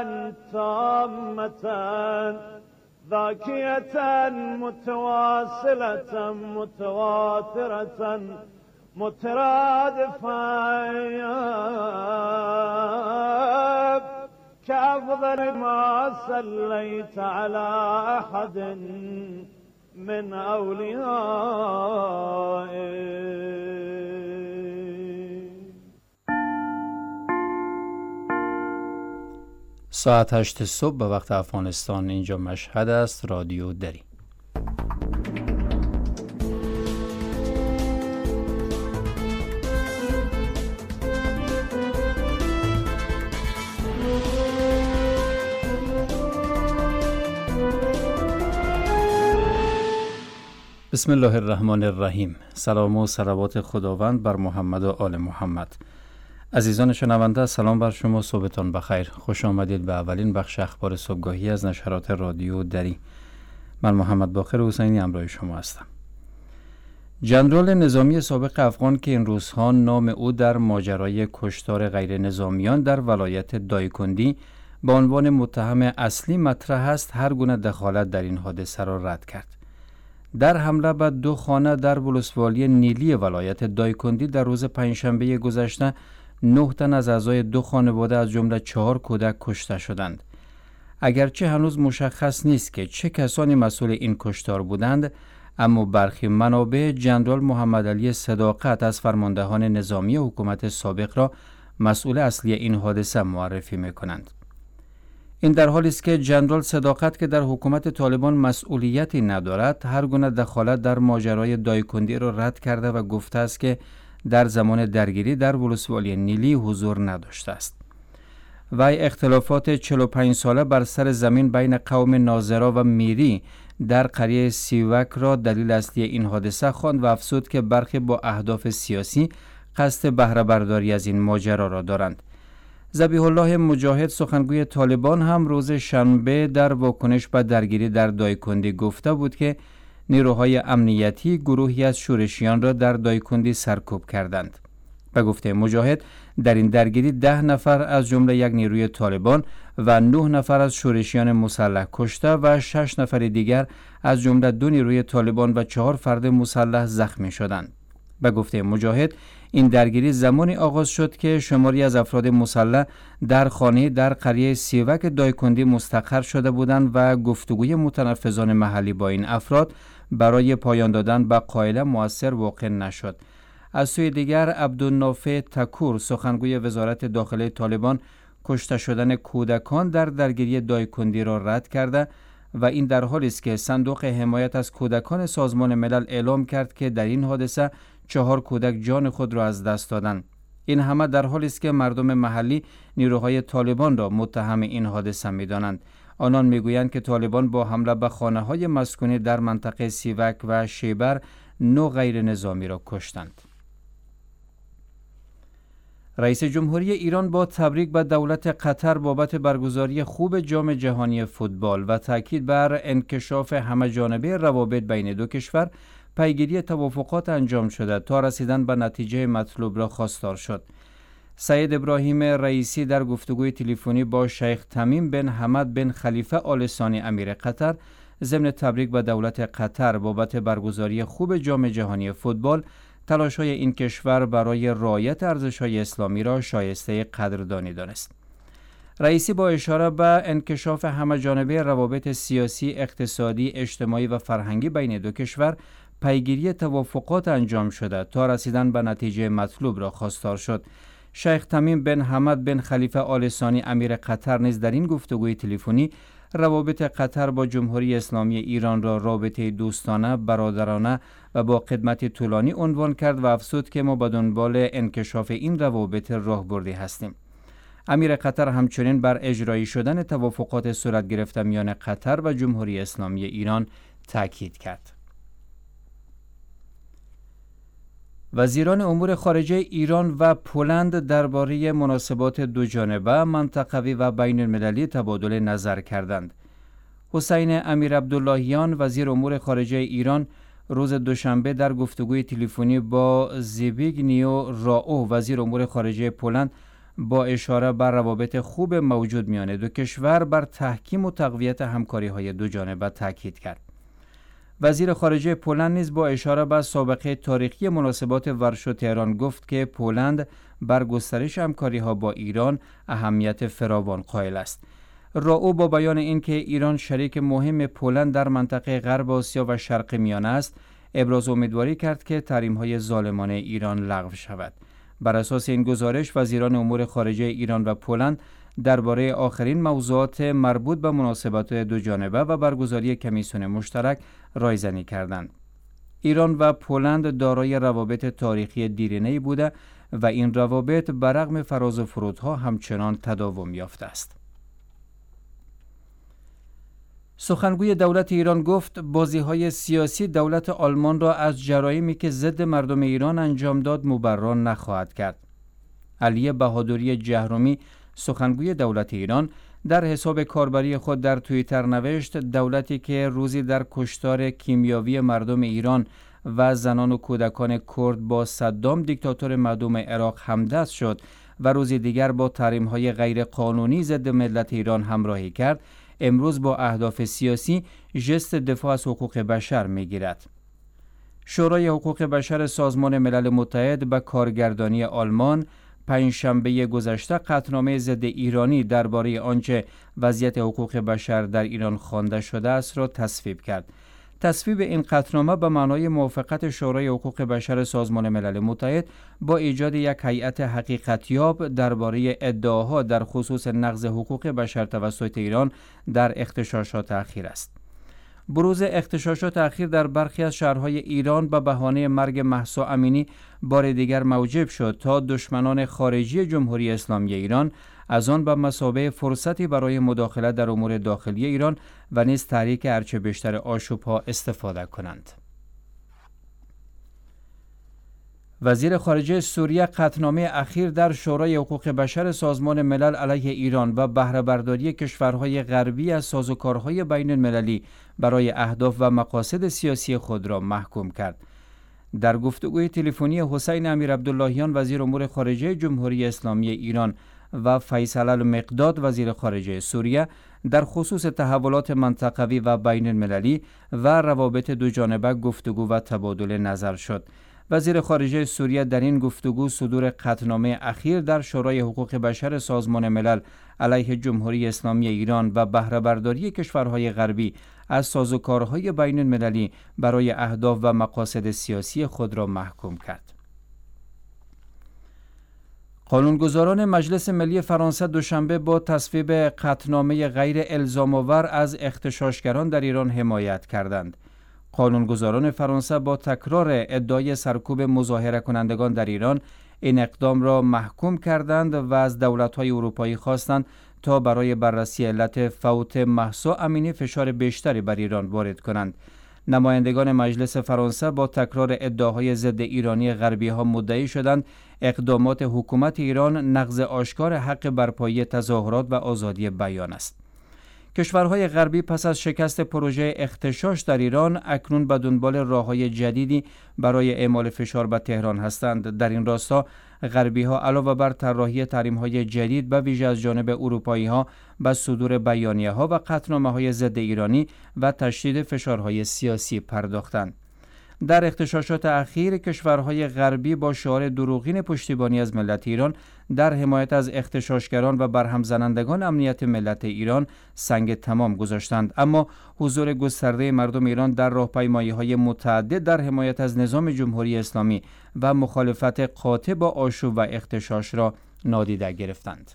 تامة ذاكية متواصلة متواترة مترادفة كأفضل ما صليت على أحد من أوليائك. ساعت هشت صبح به وقت افغانستان، اینجا مشهد است. رادیو دری. بسم الله الرحمن الرحیم. سلام و صلوات خداوند بر محمد و آل محمد. عزیزان شنونده، سلام بر شما، صبحتان بخیر. خوش آمدید به اولین بخش اخبار صبحگاهی از نشرات رادیو دری. من محمد باقر حسینی همراه شما هستم. جنرال نظامی سابق افغان که این روزها نام او در ماجرای کشتار غیر نظامیان در ولایت دایکندی به عنوان متهم اصلی مطرح است، هر گونه دخالت در این حادثه را رد کرد. در حمله به دو خانه در ولسوالی نیلی ولایت دایکندی در روز پنجشنبه گذشته نه تن از اعضای دو خانواده از جمله چهار کودک کشته شدند. اگرچه هنوز مشخص نیست که چه کسانی مسئول این کشتار بودند، اما برخی منابع جنرال محمد علی صداقت از فرماندهان نظامی حکومت سابق را مسئول اصلی این حادثه معرفی می‌کنند. این در حالی است که جنرال صداقت که در حکومت طالبان مسئولیتی ندارد، هر گونه دخالت در ماجرای دایکندی را رد کرده و گفته است که در زمان درگیری در ولسوالی نیلی حضور نداشته است. وی اختلافات چهل و پنج ساله بر سر زمین بین قوم ناظرا و میری در قریه سیوک را دلیل اصلی این حادثه خواند و افزود که برخی با اهداف سیاسی قصد بهره برداری از این ماجرا را دارند. ذبیح الله مجاهد سخنگوی طالبان هم روز شنبه در واکنش به درگیری در دایکندی گفته بود که نیروهای امنیتی گروهی از شورشیان را در دایکندی سرکوب کردند. به گفته مجاهد در این درگیری ده نفر از جمله یک نیروی طالبان و نه نفر از شورشیان مسلح کشته و شش نفر دیگر از جمله دو نیروی طالبان و چهار فرد مسلح زخمی شدند. به گفته مجاهد این درگیری زمانی آغاز شد که شماری از افراد مسلح در خانه در قریه سیوک دایکندی مستقر شده بودند و گفتگوی متنفذان محلی با این افراد برای پایان دادن به قائله مؤثر واقع نشد. از سوی دیگر عبدالنافع تکور سخنگوی وزارت داخلی طالبان کشته شدن کودکان در درگیری دایکندی را رد کرده و این در حالی است که صندوق حمایت از کودکان سازمان ملل اعلام کرد که در این حادثه چهار کودک جان خود را از دست دادند. این همه در حالی است که مردم محلی نیروهای طالبان را متهم این حادثه می‌دانند. آنان میگویند که طالبان با حمله به خانه‌های مسکونی در منطقه سیوک و شیبر نه غیر نظامی را کشتند. رئیس جمهوری ایران با تبریک به دولت قطر بابت برگزاری خوب جام جهانی فوتبال و تاکید بر انکشاف همه‌جانبه روابط بین دو کشور پیگیری توافقات انجام شده تا رسیدن به نتیجه مطلوب را خواستار شد. سید ابراهیم رئیسی در گفتگوی تلفنی با شیخ تمیم بن حمد بن خلیفه آل ثانی امیر قطر ضمن تبریک به دولت قطر بابت برگزاری خوب جام جهانی فوتبال تلاش‌های این کشور برای رعایت ارزش‌های اسلامی را شایسته قدردانی دانست. رئیسی با اشاره به انکشاف همه‌جانبه روابط سیاسی، اقتصادی، اجتماعی و فرهنگی بین دو کشور پیگیری توافقات انجام شده تا رسیدن به نتیجه مطلوب را خواستار شد. شیخ تمیم بن حمد بن خلیفه آل ثانی امیر قطر نیز در این گفتگوی تلفنی روابط قطر با جمهوری اسلامی ایران را رابطه دوستانه، برادرانه و با خدمت طولانی عنوان کرد و افزود که ما به دنبال انکشاف این روابط راهبردی هستیم. امیر قطر همچنین بر اجرایی شدن توافقات صورت گرفته میان قطر و جمهوری اسلامی ایران تاکید کرد. وزیران امور خارجه ایران و پولند درباره مناسبات دوجانبه، منطقوی و بین المللی تبادل نظر کردند. حسین امیر عبداللهیان وزیر امور خارجه ایران روز دوشنبه در گفتگوی تلفنی با زبیگنیو راو وزیر امور خارجه پولند با اشاره بر روابط خوب موجود میان دو کشور بر تحکیم و تقویت همکاری‌های دوجانبه تاکید کرد. وزیر خارجه پولند نیز با اشاره به سابقه تاریخی مناسبات ورشو تهران گفت که پولند بر گسترش همکاری‌ها با ایران اهمیت فراوان قائل است. راو با بیان اینکه ایران شریک مهم پولند در منطقه غرب آسیا و شرق میانه است، ابراز امیدواری کرد که تحریم‌های ظالمانه ایران لغو شود. بر اساس این گزارش وزیران امور خارجه ایران و پولند درباره آخرین موضوعات مربوط به مناسبات دوجانبه و برگزاری کمیسیون مشترک رایزنی کردند. ایران و پولند دارای روابط تاریخی دیرینه‌ای بوده و این روابط برغم فراز و فرودها همچنان تداوم یافته است. سخنگوی دولت ایران گفت بازی‌های سیاسی دولت آلمان را از جرایمی که ضد مردم ایران انجام داد مبرر نخواهد کرد. علی بهادری جهرومی سخنگوی دولت ایران در حساب کاربری خود در توییتر نوشت دولتی که روزی در کشتار کیمیاوی مردم ایران و زنان و کودکان کرد با صدام دیکتاتور مردم عراق همدست شد و روزی دیگر با تحریم‌های غیر قانونی ضد ملت ایران همراهی کرد، امروز با اهداف سیاسی ژست دفاع از حقوق بشر می‌گیرد. شورای حقوق بشر سازمان ملل متحد به کارگردانی آلمان پنجشنبه گذشته قطعنامه ضد ایرانی درباره آنچه وضعیت حقوق بشر در ایران خوانده شده است را تصویب کرد. تصویب این قطعنامه به معنای موافقت شورای حقوق بشر سازمان ملل متحد با ایجاد یک هیئت حقیقتیاب درباره ادعاها در خصوص نقض حقوق بشر توسط ایران در اغتشاشات اخیر است. بروز اغتشاشات اخیر در برخی از شهرهای ایران به بهانه مرگ مهسا امینی بار دیگر موجب شد تا دشمنان خارجی جمهوری اسلامی ایران از آن به مثابه فرصتی برای مداخله در امور داخلی ایران و نیز تحریک هرچه بیشتر آشوب‌ها استفاده کنند. وزیر خارجه سوریه قطعنامه اخیر در شورای حقوق بشر سازمان ملل علیه ایران و بهره برداری کشورهای غربی از سازوکارهای بین المللی برای اهداف و مقاصد سیاسی خود را محکوم کرد. در گفتگوی تلفنی حسین امیر عبداللهیان وزیر امور خارجه جمهوری اسلامی ایران و فیصل المقداد وزیر خارجه سوریه در خصوص تحولات منطقوی و بین المللی و روابط دو جانبه گفتگو و تبادل نظر شد. وزیر خارجه سوریه در این گفتگو صدور قطعنامه اخیر در شورای حقوق بشر سازمان ملل علیه جمهوری اسلامی ایران و بهره برداری کشورهای غربی از سازوکارهای بین المللی برای اهداف و مقاصد سیاسی خود را محکوم کرد. قانونگذاران مجلس ملی فرانسه دوشنبه با تصویب قطعنامه غیر الزام‌آور از اغتشاشگران در ایران حمایت کردند. قانونگذاران فرانسه با تکرار ادعای سرکوب مظاهره کنندگان در ایران این اقدام را محکوم کردند و از دولت‌های اروپایی خواستند تا برای بررسی علت فوت مهسا امینی فشار بیشتری بر ایران وارد کنند. نمایندگان مجلس فرانسه با تکرار ادعاهای ضد ایرانی غربی‌ها مدعی شدند اقدامات حکومت ایران نقض آشکار حق برپایی تظاهرات و آزادی بیان است. کشورهای غربی پس از شکست پروژه اغتشاش در ایران اکنون به دنبال راه‌های جدیدی برای اعمال فشار به تهران هستند. در این راستا غربی‌ها علاوه بر طراحی تحریم‌های جدید به ویژه از جانب اروپایی‌ها به صدور بیانیه‌ها و قطعنامه‌های ضد ایرانی و تشدید فشارهای سیاسی پرداختند. در اغتشاشات اخیر کشورهای غربی با شعار دروغین پشتیبانی از ملت ایران در حمایت از اغتشاشگران و برهم زنندگان امنیت ملت ایران سنگ تمام گذاشتند، اما حضور گسترده مردم ایران در راهپیمایی‌های متعدد در حمایت از نظام جمهوری اسلامی و مخالفت قاطع با آشوب و اغتشاش را نادیده گرفتند.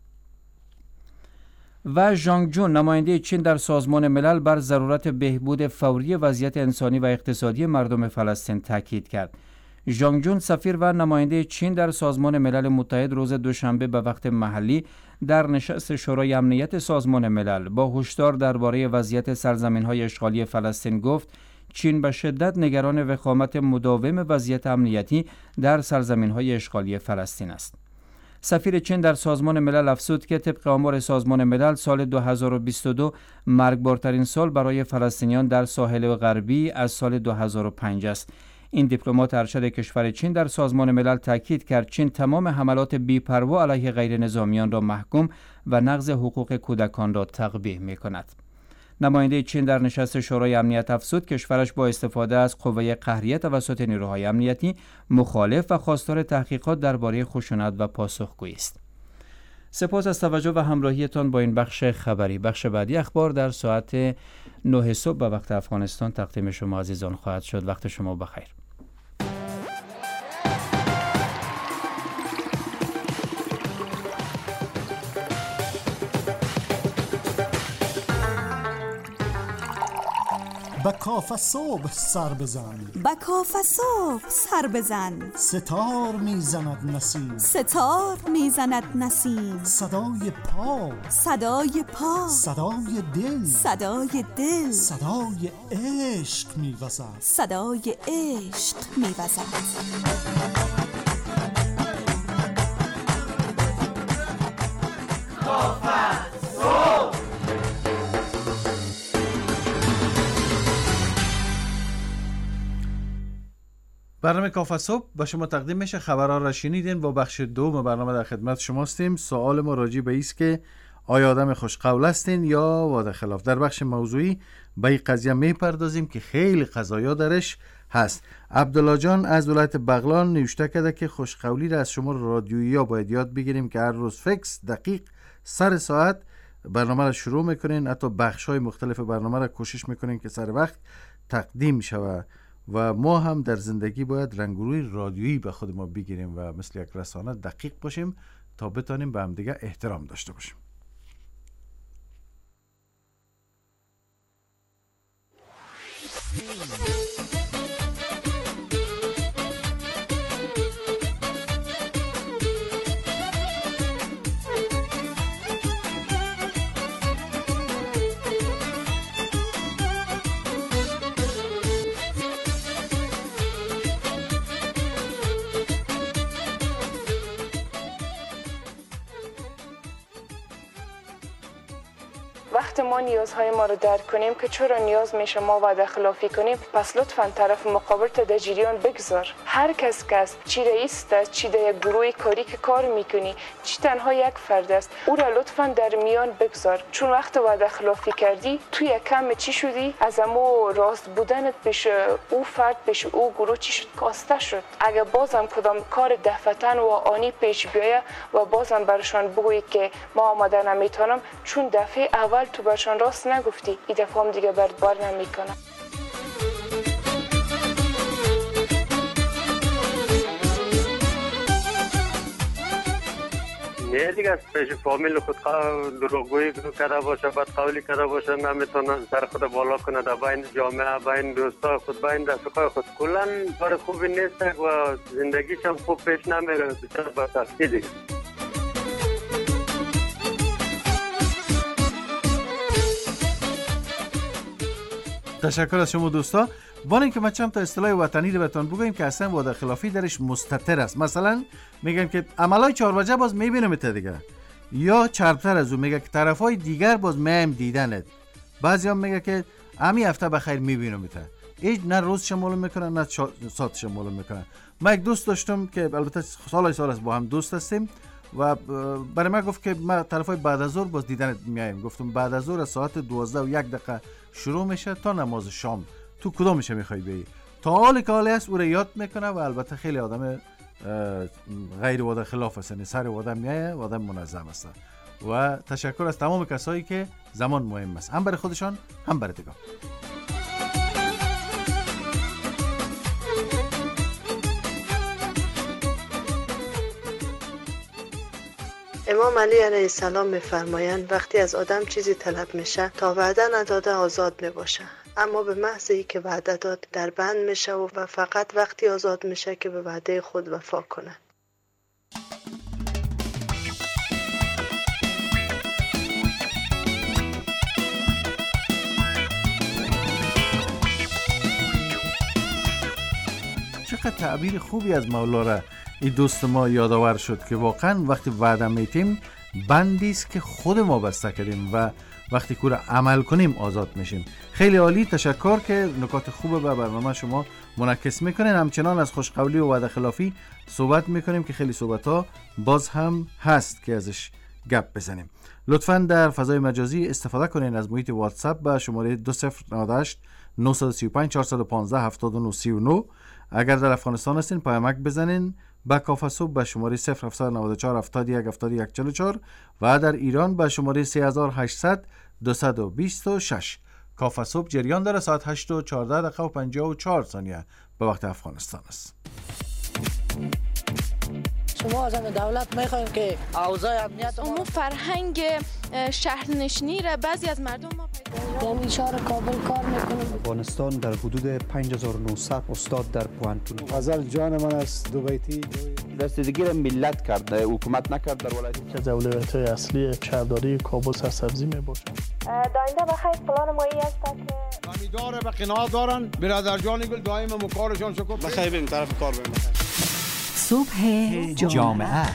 و ژانگ جون نماینده چین در سازمان ملل بر ضرورت بهبود فوری وضعیت انسانی و اقتصادی مردم فلسطین تاکید کرد. ژانگ جون سفیر و نماینده چین در سازمان ملل متحد روز دوشنبه به وقت محلی در نشست شورای امنیت سازمان ملل با هشدار درباره وضعیت سرزمین‌های اشغالی فلسطین گفت چین به شدت نگران وخامت مداوم وضعیت امنیتی در سرزمین‌های اشغالی فلسطین است. سفیر چین در سازمان ملل افزود که طبق آمار سازمان ملل سال دو هزار و بیست و دو مرگبارترین سال برای فلسطینیان در ساحل غربی از سال دو هزار و پنج است. این دیپلمات ارشد کشور چین در سازمان ملل تاکید کرد چین تمام حملات بی‌پروا علیه غیر نظامیان را محکوم و نقض حقوق کودکان را تقبیح می‌کند. نماینده چین در نشست شورای امنیت افزود کشورش با استفاده از قوه قهریه توسط نیروهای امنیتی مخالف و خواستار تحقیقات درباره خشونت و پاسخگویی است. سپاس از توجه و همراهیتان با این بخش خبری. بخش بعدی اخبار در ساعت نه صبح به وقت افغانستان تقدیم شما عزیزان خواهد شد. وقت شما بخیر. با کاف صبح سر بزن، با کاف صبح سر بزن، ستار میزند نسیم، ستار میزند نسیم، صدای پا، صدای پا، صدای دل، صدای دل، صدای عشق میوزد، صدای عشق میوزد. برنامه کافه صبح به شما تقدیم میشه. خبرها را شنیدین. با بخش دوم برنامه در خدمت شما هستیم. سوال ما راجع به است که آیا آدم خوشقول هستین یا وعده خلاف. در بخش موضوعی به این قضیه میپردازیم که خیلی قضایا درش هست. عبدالله جان از ولایت بغلان نوشته کرده که خوشقولی را از شما رادیویی ها باید یاد بگیریم که هر روز فکس دقیق سر ساعت برنامه را شروع میکنین، حتی بخش های مختلف برنامه را کوشش میکنین که سر وقت تقدیم شود و ما هم در زندگی باید رنگروی رادیویی به خود ما بگیریم و مثل یک رسانه دقیق باشیم تا بتانیم به هم دیگه احترام داشته باشیم. وقتی ما نیازهای ما رو درک کنیم که چرا نیاز میشه ما وعده خلافی کنیم، پس لطفاً طرف مقابل تا در جریان بگذار. هر کس کس چی رئیس است، چی در یک گروه کاری که کار میکنی، چی تنها یک فرد است، او را لطفاً در میان بگذار. چون وقت وعده خلافی کردی تو یک کم چی شدی، از امو راست بودنت پیش او فرد پیش او گروه چی شد، کاسته شد. اگه بازم کدام کار دفعتن و آنی پیش بیایه و بازم برشان بگویی که ما آماده نمیتونم چون دفعه اول تو برشان راست نگفتی، این دفعه هم دیگه برد بار نمیکنم. نه دیگه از پیش فامیل خود دروغگویی کرده باشه، بدقولی کرده باشه، نمیتونه سر خود بالا کنه در بین جامعه، بین دوستا خود، بین رفیقای خود. کلا کار خوبی نیست و زندگیش هم خوب پیش نمیره، بسیار بدتر دیگه. تشکر از شما دوستا. با اینکه ما چند تا اصطلاح وطنی رو بهتون بگویم که اصلا وعده خلافی درش مستتر است. مثلا میگن که عملای چهار بجه باز میبینم تا دیگه، یا چربتر از اون میگه که طرفای دیگر باز میم دیدنت. بعضی هم میگه که امی هفته بخیر میبینم تا. هیچ نه روز شمول میکنن نه ساعت شمول میکنن. ما یک دوست داشتم که البته سالای سال است با هم دوست هستیم و برای من گفت که ما طرفای بعد از ظهر باز دیدنت میایم. گفتم بعد از ظهر ساعت دوازده و یک دقیقه شروع میشه تا نماز شام. تو کدومش میخوای بری؟ تا حالی که حالی است او رو یاد میکنه و البته خیلی آدم غیر وعده خلاف است، یعنی سر وعده میایه و آدم منظم است. و تشکر از تمام کسایی که زمان مهم است، هم برای خودشان هم برای دیگران. امام علی علیه السلام میفرمایند وقتی از آدم چیزی طلب میشه تا وعده نداده آزاد میباشه، اما به محض که وعده داد در بند میشه و فقط وقتی آزاد میشه که به وعده خود وفا کنه. چقدر تعبیر خوبی از مولا را این دوست ما یادآور شد که واقعا وقتی وعده میتیم بندی است که خود ما بسته کردیم و وقتی که عمل کنیم آزاد میشیم. خیلی عالی، تشکر که نکات خوب به برنامه شما منعکس میکنین. همچنان از خوشقولی و وعده خلافی صحبت میکنیم که خیلی صحبت ها باز هم هست که ازش گپ بزنیم. لطفاً در فضای مجازی استفاده کنین از محیط واتساپ به شماره دو صفر نه هشت نه سه پنج چهار یک پنج هفت نه سه نه. اگر در افغانستان هستین پیامک بزنین با کافه صبح به شماره صفر هفت نه چهار هفت یک هفت یک چهار چهار و در ایران به شماره سه هشت صفر صفر دو دو شش. کافه صبح جریان داره. ساعت هشت و چهارده دقیقه و پنجاه و چهار ثانیه به وقت افغانستان است. شما از دولت میخوایم که اوضاع امنیت اون فرهنگ شهرنشینی را بعضی از مردم ما پیدا یعنی شهر کابل کار میکنم. افغانستان در حدود پنج هزار و نهصد استاد در پوهنتون. غزل جان من است دو بیتی رسیدگی را ملت کرده، حکومت نکرد. در ولایت که از اولویت اصلی شهرداری کابل سرسبزی میباشد. داینده بخیر پلان مایی است که امیدواره به قناعت دارن. برادر جان گل دائم مکارشان شکر بخیر بریم طرف کار بریم. صبح جامعه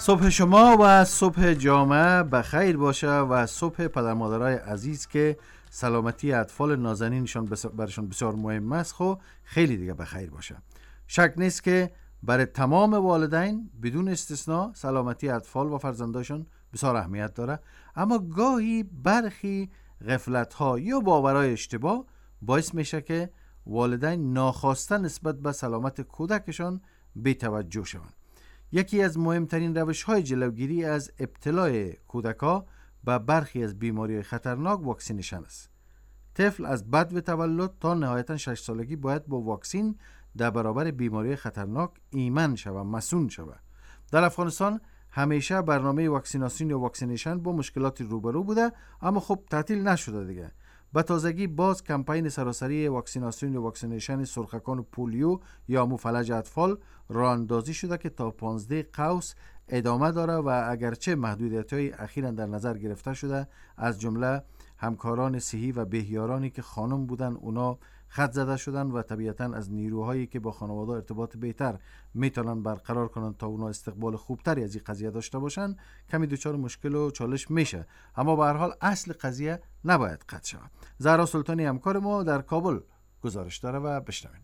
صبح شما و صبح جامعه بخیر باشه و صبح پدر مادرای عزیز که سلامتی اطفال نازنینشان برشان بسیار مهم است خو خیلی دیگه بخیر باشه. شک نیست که برای تمام والدین بدون استثناء سلامتی اطفال و فرزنداشون بسیار اهمیت داره، اما گاهی برخی غفلت‌ها یا باورهای اشتباه باعث میشه که والدین ناخواسته نسبت به سلامت کودکشان بی‌توجه شوند. یکی از مهمترین روش‌های جلوگیری از ابتلای کودک‌ها به برخی از بیماری خطرناک واکسینیشن است. طفل از بدو تولد تا نهایتاً شش سالگی باید با واکسین در برابر بیماری خطرناک ایمن شود، مسون شود. در افغانستان همیشه برنامه واکسیناسیون یا واکسینیشن با مشکلاتی روبرو بوده، اما خب تعطیل نشده دیگه. به تازگی باز کمپین سراسری واکسیناسیون یا واکسینیشن سرخکان و پولیو یا مو فلج اطفال راه اندازی شده که تا پانزده قوس ادامه داره و اگرچه محدودیت‌های اخیراً در نظر گرفته شده، از جمله همکاران صحی و بهیارانی که خانم بودن اونا خط زده شدن و طبیعتاً از نیروهایی که با خانواده ارتباط بهتر میتونن برقرار کنن تا اونا استقبال خوبتری از این قضیه داشته باشن، کمی دچار مشکل و چالش میشه، اما به هر حال اصل قضیه نباید قطع شود. زهرا سلطانی همکار ما در کابل گزارش داره و بشنوین.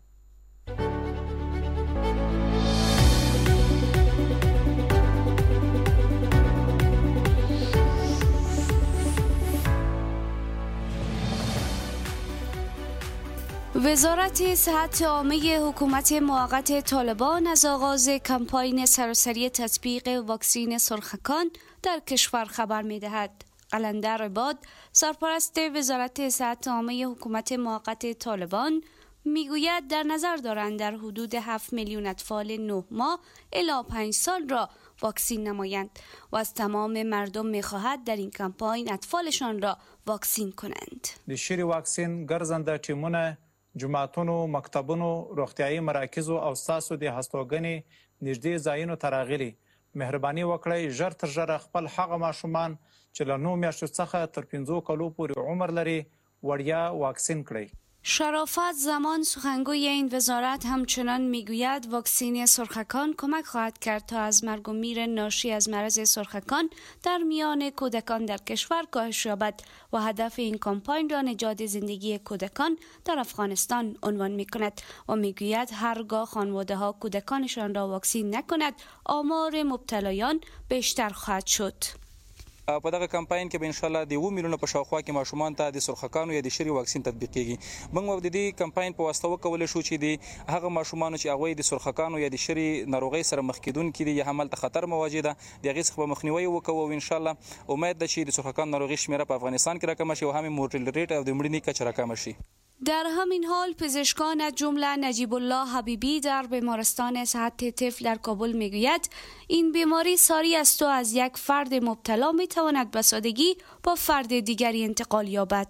وزارت صحت عامه حکومت موقت طالبان از آغاز کمپاین سراسری تطبیق واکسین سرخکان در کشور خبر می‌دهد. قلندر عباد، سرپرست وزارت صحت عامه حکومت موقت طالبان، میگوید در نظر دارند در حدود هفت میلیون اطفال نه ماه الی پنج سال را واکسین نمایند و از تمام مردم می‌خواهد در این کمپاین اطفالشان را واکسین کنند. د شری واکسین ګرځنده ټیمونه جماعتونو، مکتبونو، روغتیايي مراکزو او ستاسو د هستوګنې نږدې ځایونو ته راغلي. مهرباني وکړئ ژر تر ژره خپل هغه ماشومان چې له نهو میاشتو څخه تر پنځو کالو پورې عمر لري وړیا واکسین کړئ. شرافت زمان، سخنگوی این وزارت، همچنان میگوید واکسین سرخکان کمک خواهد کرد تا از مرگ و میر ناشی از مرض سرخکان در میان کودکان در کشور کاهش یابد و هدف این کمپاین را نجات زندگی کودکان در افغانستان عنوان میکند و میگوید هرگاه خانواده ها کودکانشان را واکسین نکند آمار مبتلایان بیشتر خواهد شد. په دغه کمپاین کې به ان شاء الله د اوه میلیونه په شاوخوا کې ماشومان ته د سرخکانو یا د شری واکسین تطبیقیږي. موږ د دې کمپاین په واسطه وکولای شو چې د هغه ماشومان چې هغه د سرخکانو یا د شری ناروغي سره مخ کېدونکي دي یا حمل ته خطر مواجه ده د هغې څخه به مخنیوی وکړو او ان شاء الله امید ده چې د سرخکانو ناروغي شمیره په افغانستان کې راکمه شي او هم مورټل ریټ او د مړینې کچه راکمه شي. در همین حال پزشکان از جمله نجیب الله حبیبی در بیمارستان صحت طفل در کابل میگوید این بیماری ساری است و از یک فرد مبتلا میتواند به سادگی با فرد دیگری انتقال یابد.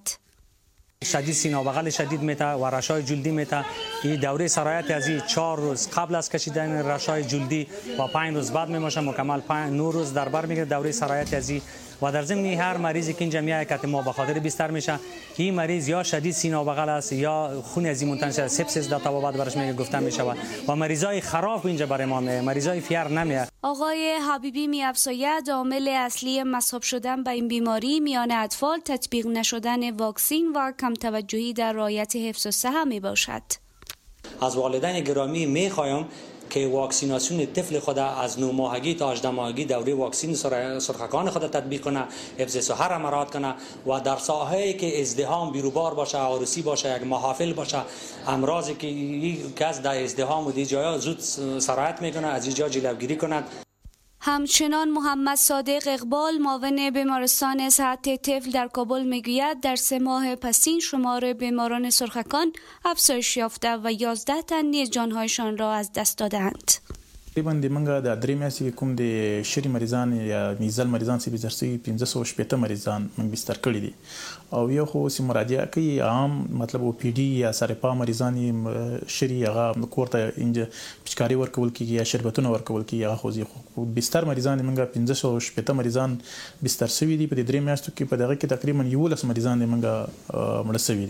شدید سینه بغل شدید میته و رشای جلدی میته. این دوره سرایت از این چهار روز قبل از کشیدن رشای جلدی و پنج روز بعد میماشه مکمل پنج نه روز در بر میگیره دوره سرایت از این و در ضمن هر مریضی که اینجا میاد که ما به خاطر بیستر میشه این مریض یا شدید سینه بغل است یا خون از این منتشر سپسیس در تبابت برش میگه گفته میشه و مریضای خراب اینجا برای ما میاد، مریضای فیر نمیاد. آقای حبیبی میافزاید عامل اصلی مصاب شدن به این بیماری میان اطفال تطبیق نشدن واکسین و کم توجهی در رعایت حفظ الصحه می باشد. از والدین گرامی میخوایم که واکسیناسیون طفل خود از نه ماهگی تا هجده ماهگی دوره واکسین سرخکان خود تطبیق کنه، حفظ صحه را مراعات کنه و در ساحه‌ای که ازدحام بیروبار باشه، عروسی باشه، یک محافل باشه، امراضی که یک کس در ازدحام و دی جایا زود سرایت میکنه از اینجا جلوگیری کند. همچنان محمد صادق اقبال، معاون بیمارستان صحت طفل در کابل میگوید در سه ماه پسین شمار بیماران سرخکان افزایش یافته و یازده تن نیز جانهایشان را از دست دادند. تقریبا د منګه د درې میاشتې کوم د شری مریضان یا میزل مریضان چې بزرسي پنځه سوه شپېته مریضان موږ بستر کړي دي او یو خو چې مراجعه کوي عام مطلب او پی ډي یا سرپا مریضان شری هغه کورته انج پچکاري ورکول کیږي یا شربتونه ورکول کیږي هغه خو بستر مریضان موږ پنځه سوه شپېته مریضان بستر شوي دي په درې میاشتو کې په دغه کې تقریبا یولس مریضان موږ مړه شوي دي.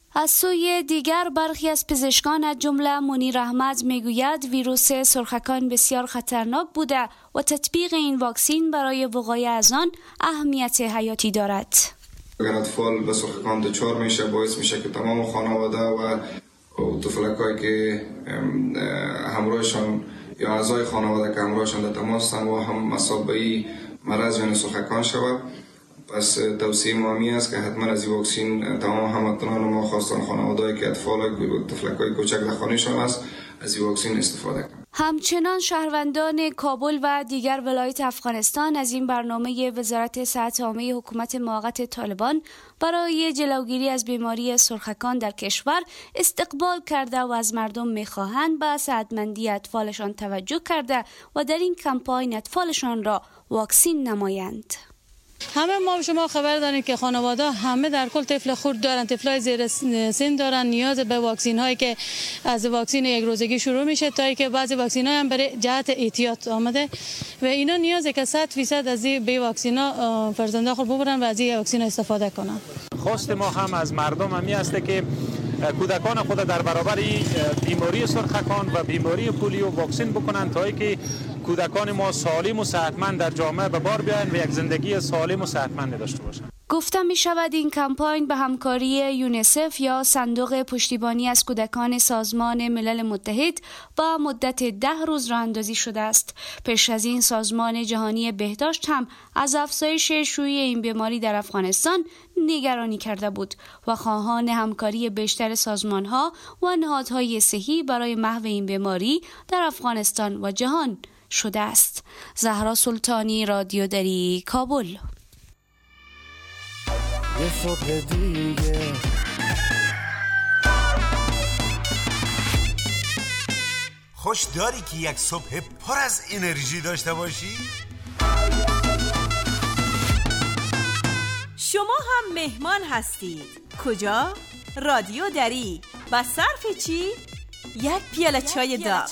از سوی دیگر برخی از پزشکان از جمله منیر احمد میگوید ویروس سرخکان بسیار خطرناک بوده و تطبیق این واکسین برای وقایع از آن اهمیت حیاتی دارد. اگر اطفال به سرخکان دچار میشه باعث میشه که تمام خانواده و طفلکایی که همراهشان یا اعضای خانواده که همراهشان در تماس هستند و هم مسابقه مرض یعنی سرخکان شود. پس توصیه مهمی است که حتما از این واکسین تمام هموطنان ما خاصتان خانواده‌ای که اطفال طفلکای کوچک در خانه‌شان است از این واکسین استفاده کنند. همچنان شهروندان کابل و دیگر ولایت افغانستان از این برنامه وزارت صحت عامه حکومت موقت طالبان برای جلوگیری از بیماری سرخکان در کشور استقبال کرده و از مردم می‌خواهند به صحتمندی اطفالشان توجه کرده و در این کمپاین اطفالشان را واکسین نمایند. همه ما شما خبر داریم که خانواده همه در کل طفل خرد دارن، طفلای زیر سن دارن، نیاز به واکسین هایی که از واکسین یک روزگی شروع میشه تا اینکه بعضی واکسین ها هم برای جهت احتیاط آمده و اینا نیازه که صد درصد از این به واکسین ها فرزنده خود ببرن و از این واکسین استفاده کنن. خواست ما هم از مردم همی است که کودکان خود در برابر بیماری سرخکان و بیماری پولیو واکسین بکنند تا اینکه کودکان ما سالم و صحتمند در جامعه به بار بیایند و یک زندگی سالم و صحتمند داشته باشند. گفته می شود این کمپاین به همکاری یونیسف یا صندوق پشتیبانی از کودکان سازمان ملل متحد با مدت ده روز راه اندازی شده است. پیش از این سازمان جهانی بهداشت هم از افزایش شیوع این بیماری در افغانستان نگرانی کرده بود و خواهان همکاری بیشتر سازمان‌ها و نهادهای صحی برای محو این بیماری در افغانستان و جهان شده است. زهرا سلطانی، رادیو دری، کابل. یه صبح دیگه خوش داری که یک صبح پر از انرژی داشته باشی؟ شما هم مهمان هستید. کجا؟ رادیو دری. با صرف چی؟ یک پیاله چای داغ.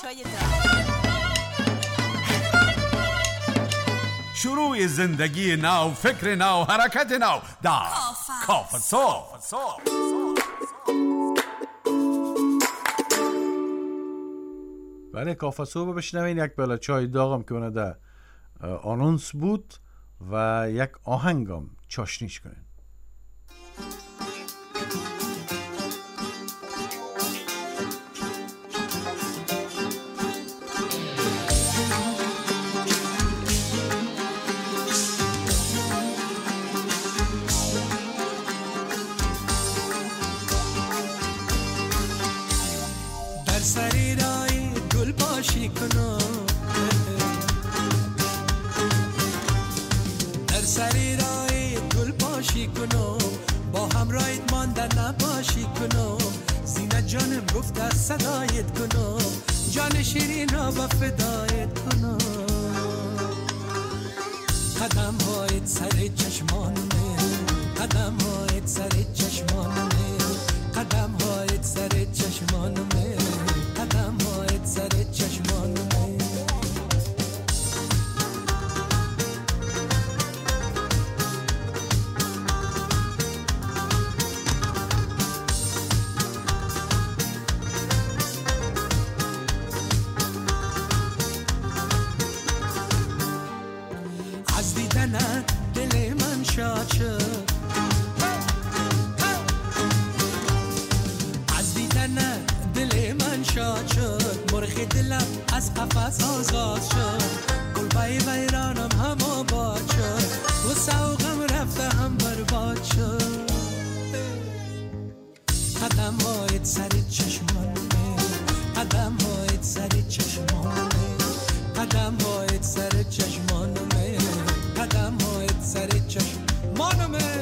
شروع زندگی نو، فکر نو، حرکت نو در کافه صبح. بله، کافه صبح بشنوین. یک پیاله چای داغم که اونه در آنونس بود و یک آهنگم چاشنیش کنین. در سری رای گل باشی کنم، در سری رای گل باشی کنم، با هم رایت ماندن نباشی کنم. زینت جانم گفت از صدایت کنم، جان شیرین را با فدایت کنم. قدم هایت سر چشمانمه، قدم هایت سر چشمانمه، قدم هایت سر چشمانمه، قدم هایت سر چشمانمه. از دیدنت دل من شاد شد، از دیدنت دل من شاد شد. مرغ دلم از قفس آزاد شد، گل بای ویرانم هم آباد شد. و سوقم رفته هم برباد شد. قدم هایت سر چشمانمه، قدم هایت سر چشمانمه، قدم هایت سر چشمانمه، قدم هایت سر چشمانمه.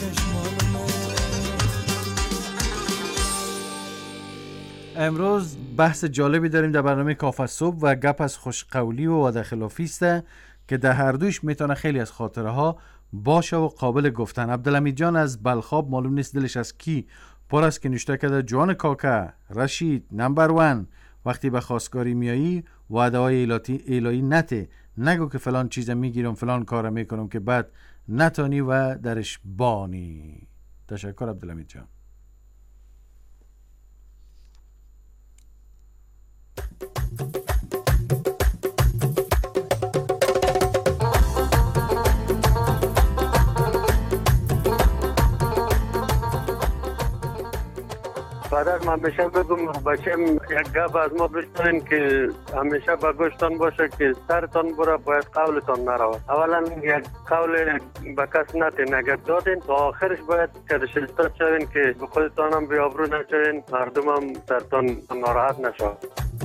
امروز بحث جالبی داریم در برنامه کافه صبح و گپ از خوشقولی و وعده خلافی است که در هر دوش میتونه خیلی از خاطره ها باشه و قابل گفتن. عبدالحمید جان از بلخاب معلوم نیست دلش از کی پر است که نوشته کرده جوان کاکا رشید نمبر ون، وقتی به خواستگاری میایی وعده های الهی نته، نگو که فلان چیز میگیرم فلان کار میکنم که بعد نتانی و درش بانی. تشکر عبدالحمید جان. بعد من بشم بگم بچم یک گپ از ما بشنوین که همیشه به گوشتان باشه که سرتان بره باید قولتان نرود. اولا یک قول به کس نتین، اگر دادین تا آخرش باید کدش استاد شوین که به خودتان هم بیابرو نشوین، مردم هم سرتان ناراحت نشود.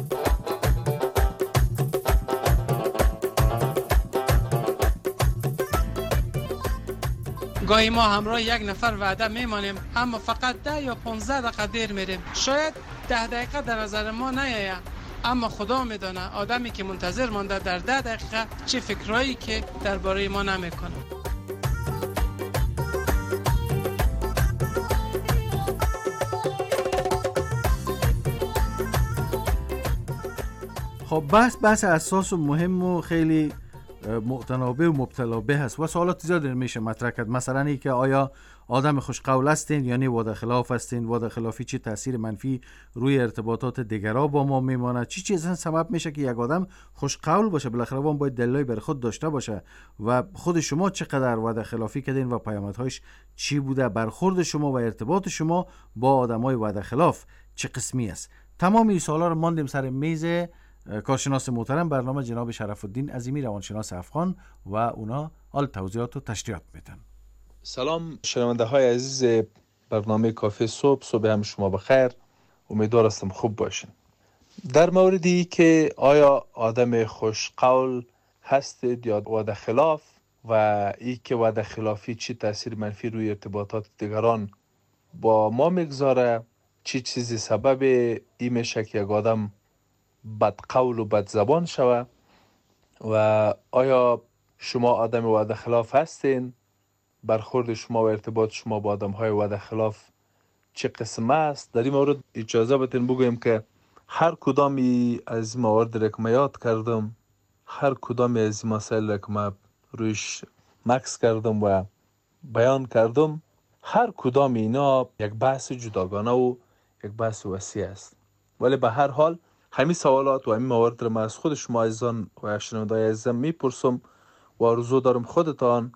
گاهی ما همراه یک نفر وعده میمانیم اما فقط ده یا پانزده دقیقه دیر میریم. شاید ده دقیقه در نظر ما نیاید اما خدا میدانه آدمی که منتظر مانده در ده دقیقه چه فکرایی که درباره ما نمیکنه. خب بحث بحث اساس و مهم و خیلی متنابه و مبتلا به هست و سوالات زیاد میشه مطرح کرد. مثلا ای که آیا آدم خوشقول هستین یعنی وعده خلاف هستین؟ وعده خلافی چه تاثیر منفی روی ارتباطات دیگرا با ما میمانه؟ چی چیزا سبب میشه که یک آدم خوشقول باشه؟ بالاخره اون باید دلایلی بر خود داشته باشه و خود شما چقدر وعده خلافی کردین و پیامدهاش چی بوده؟ برخورد شما و ارتباط شما با آدمای وعده خلاف چه قسمی است؟ تمام این سوالا رو ماندیم سر میز کارشناس محترم برنامه جناب شرف الدین عظیمی روانشناس افغان و اونا حال توضیحات و تشریحات میدن. سلام شنونده های عزیز برنامه کافه صبح، صبح هم شما بخیر، امیدوار هستم خوب باشین. در موردی که آیا آدم خوشقول هستید یا وعده خلاف و ای که وعده خلافی چی تاثیر منفی روی ارتباطات دیگران با ما میگذاره، چی چیزی سبب این میشه که یک آدم بدقول و بدزبان شوه و آیا شما آدم وعده خلاف هستین؟ برخورد شما و ارتباط شما با آدم های وعده خلاف چه قسم است؟ در این مورد اجازه بتین بگویم که هر کدامی از این موارد را که من یاد کردم، هر کدامی از این مسائل را که من رویش مکس کردم و بیان کردم، هر کدام اینا یک بحث جداگانه و یک بحث وسیع است. ولی به هر حال همین سوالات و همین موارد را من از خود شما عزیزان و شنونده‌های عزیزم میپرسم و آرزو دارم خودتان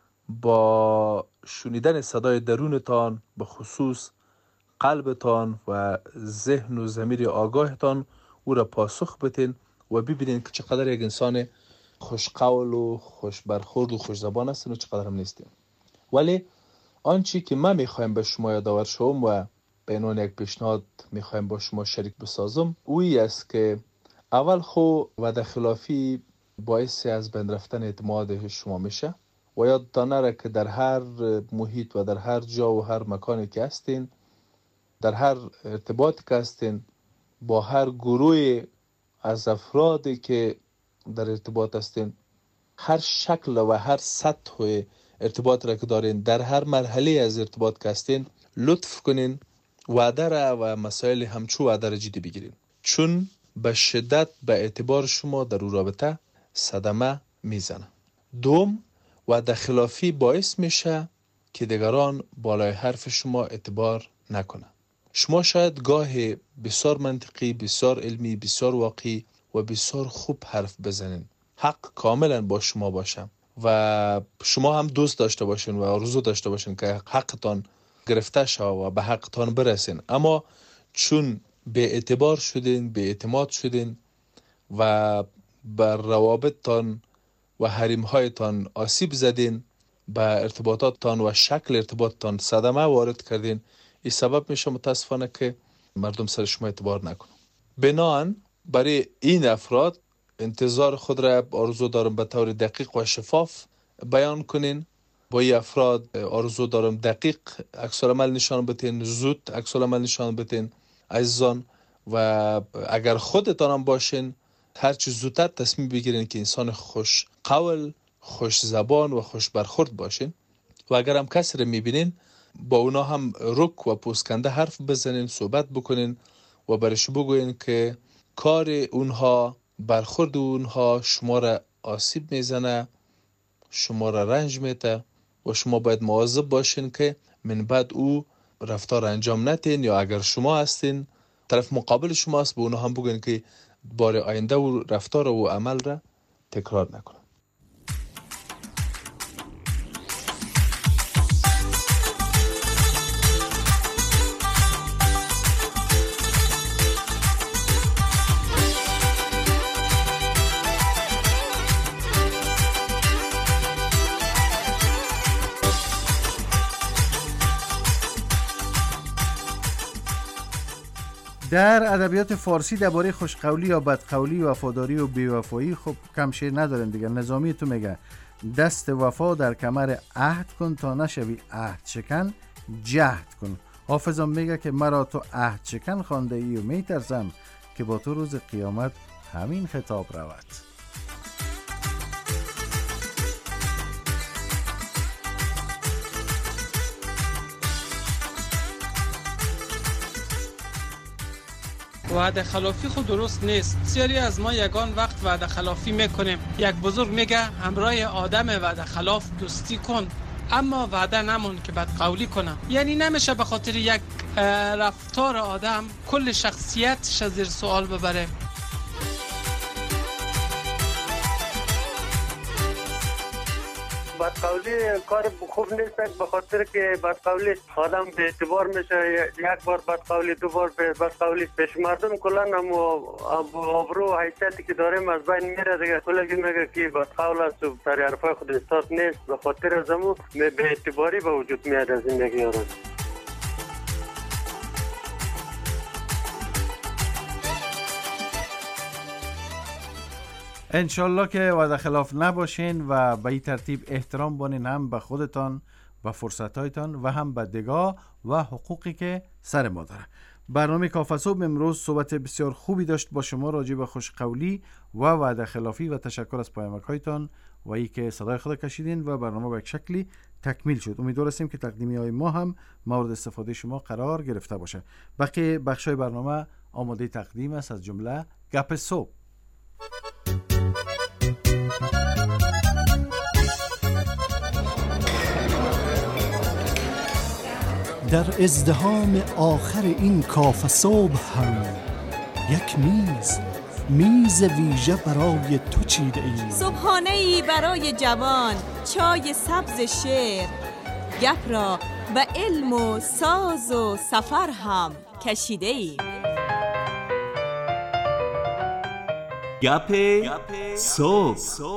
با شنیدن صدای درونتان به خصوص قلبتان و ذهن و ضمیر آگاهتان او را پاسخ بتین و ببینید که چقدر یک انسان خوشقول و خوش برخورد و خوش زبان هستین و چقدر هم نیستین. ولی آنچه که من میخوایم به شما یادآور شوم و به عنوان یک پیشنهاد میخوایم با شما شریک بسازم اویی است که اول خو وعده خلافی باعث از بین رفتن اعتماد شما میشه و یادتان نره که در هر محیط و در هر جا و هر مکانی که هستین، در هر ارتباطی که هستین، با هر گروه از افرادی که در ارتباط هستین، هر شکل و هر سطح ارتباط را که دارین، در هر مرحله از ارتباط که هستین، لطف کنین وعده را و مسائل همچو وعده را جدی بگیرین، چون به شدت به اعتبار شما در اون رابطه صدمه میزنه. دوم، وعده خلافی باعث میشه که دیگران بالای حرف شما اعتبار نکنه. شما شاید گاه بسیار منطقی، بسیار علمی، بسیار واقعی و بسیار خوب حرف بزنین، حق کاملا با شما باشه و شما هم دوست داشته باشین و آرزو داشته باشین که حقتان گرفته شوه و به حقتان برسین، اما چون به اعتبار شدین، به اعتماد شدین و بر روابطتان و حریمهایتان آسیب زدین، به ارتباطاتتان و شکل ارتباطتان صدمه وارد کردین، این سبب میشه متاسفانه که مردم سر شما اعتبار نکنن. بناهن برای این افراد انتظار خود را آرزو دارم به طور دقیق و شفاف بیان کنین. با این افراد آرزو دارم دقیق عکس العمل نشان بدین، زود عکس العمل نشان بدین عزیزان، و اگر خودتان هم باشین هر چه زودتر تصمیم بگیرین که انسان خوش قول، خوش زبان و خوش برخورد باشین و اگر هم کسی رو میبینین با اونا هم رک و پوسکنده حرف بزنین، صحبت بکنین و برش بگوین که کار اونها، برخورد اونها شما را آسیب میزنه، شما را رنج میده و شما باید مواظب باشین که من بعد او رفتار انجام ندین، یا اگر شما هستین طرف مقابل شما است به اونها هم بگوین که بار آینده و رفتار و عمل را تکرار نکنن. در ادبیات فارسی درباره خوشقولی یا بدقولی، وفاداری و بیوفایی خب کم شیر نداریم دیگه. نظامی تو میگه دست وفا در کمر عهد کن تا نشوی عهد شکن جهد کن. حافظم میگه که مرا تو عهد شکن خوانده ای و میترسم که با تو روز قیامت همین خطاب رود. وعده خلافی خود درست نیست. بسیاری از ما یگان وقت وعده خلافی میکنیم. یک بزرگ میگه همراه آدم وعده خلاف دوستی کن، اما وعده نمون که بدقولی کنه. یعنی نمیشه به خاطر یک رفتار آدم کل شخصیتش زیر سوال ببره. بدقولی کار خوب نیست، به خاطر که بدقولی آدم به اعتبار میشه. یک بار بدقولی، دو بار بدقولی پیش مردم کلا هم آبرو و حیثیتی که داریم از بین میره دیگه. کلگی میگه که بدقول است و در حرفای خود استاد نیست، به خاطر از همون به اعتباری به وجود میاد از زندگی آدم. انشالله که وعده خلاف نباشین و به این ترتیب احترام بانین هم به خودتان، به فرصتایتان و هم به دگاه و حقوقی که سر ما داره. برنامه کافه صبح امروز صحبت بسیار خوبی داشت با شما راجع به خوشقولی و وعده خلافی و تشکر از پیامک‌هایتان و ای که صدای خود کشیدین و برنامه به یک شکلی تکمیل شد. امیدوار هستیم که تقدیمی های ما هم مورد استفاده شما قرار گرفته باشه. بقیه بخشای برنامه آماده تقدیم است، از جمله گپ صبح. در ازدحام آخر این کافه صبح هم یک میز میز ویژه برای تو چیده ای. صبحانه ای برای جوان، چای سبز شعر، گپ را به علم و ساز و سفر هم کشیده ای. گپ صبح.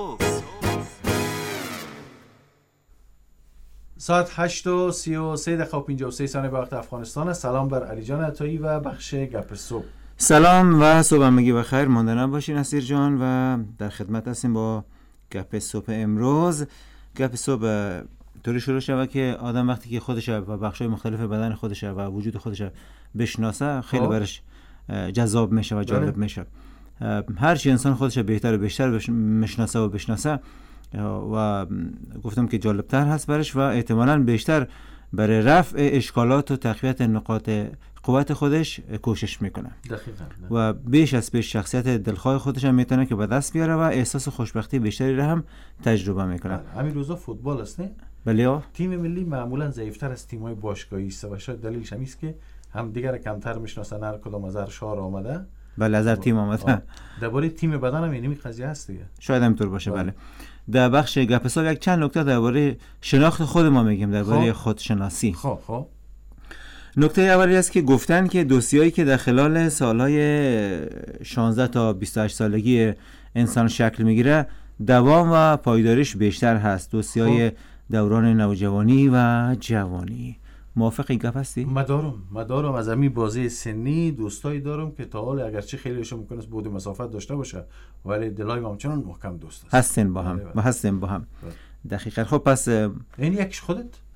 ساعت هشت و سی و سه دقیقه و پنجاه و سه ثانیه به وقت افغانستان. سلام بر علی جان عطایی و بخش گپ صبح. سلام و صبح همگی بخیر. مانده نباشین اسیر جان و در خدمت هستیم با گپ صبح امروز. گپ صبح طوری شروع شده که آدم وقتی که خودش و بخشای مختلف بدن خودش و وجود خودش بشناسه خیلی برش جذاب میشه و جالب میشه. هر چی انسان خودش بهتر و بیشتر بشناسه و بشناسه و گفتم که جالبتر هست برش و احتمالاً بیشتر برای رفع اشکالات و تقویت نقاط قوت خودش کوشش میکنه. دقیقاً. و بیش از پیش شخصیت دلخواه خودش هم میتونه که به دست بیاره و احساس خوشبختی بیشتری را هم تجربه میکنه. همین روزا فوتبال است نه؟ بله. تیم ملی معمولاً ضعیف‌تر از تیم‌های باشگاهی است و شاید دلیلش همین است که هم دیگر کمتر میشناسن، هر کدام از هر شهر آمده. بله از هر تیم آمده. درباره تیم بدن هم اینمی قضیه هست دیگه. شاید همینطور باشه. بله, بله. در بخش گپ صبح یک چند نکته درباره شناخت خود ما میگیم، درباره خودشناسی. خب خب نکته اولی است که گفتن که دوستیایی که در خلال سالهای شانزده تا بیست و هشت سالگی انسان شکل میگیره دوام و پایداریش بیشتر هست. دوستیای دوران نوجوانی و جوانی. موافق این گپ هستی؟ مدارم مدارم از همین بازی سنی دوستایی دارم که تا حال اگرچه خیلیشون ممکنه بود مسافت داشته باشه ولی دلای ما همچنان محکم دوست است. هستین با هم و هستین با هم. دقیقاً. خب پس این یکش خودت؟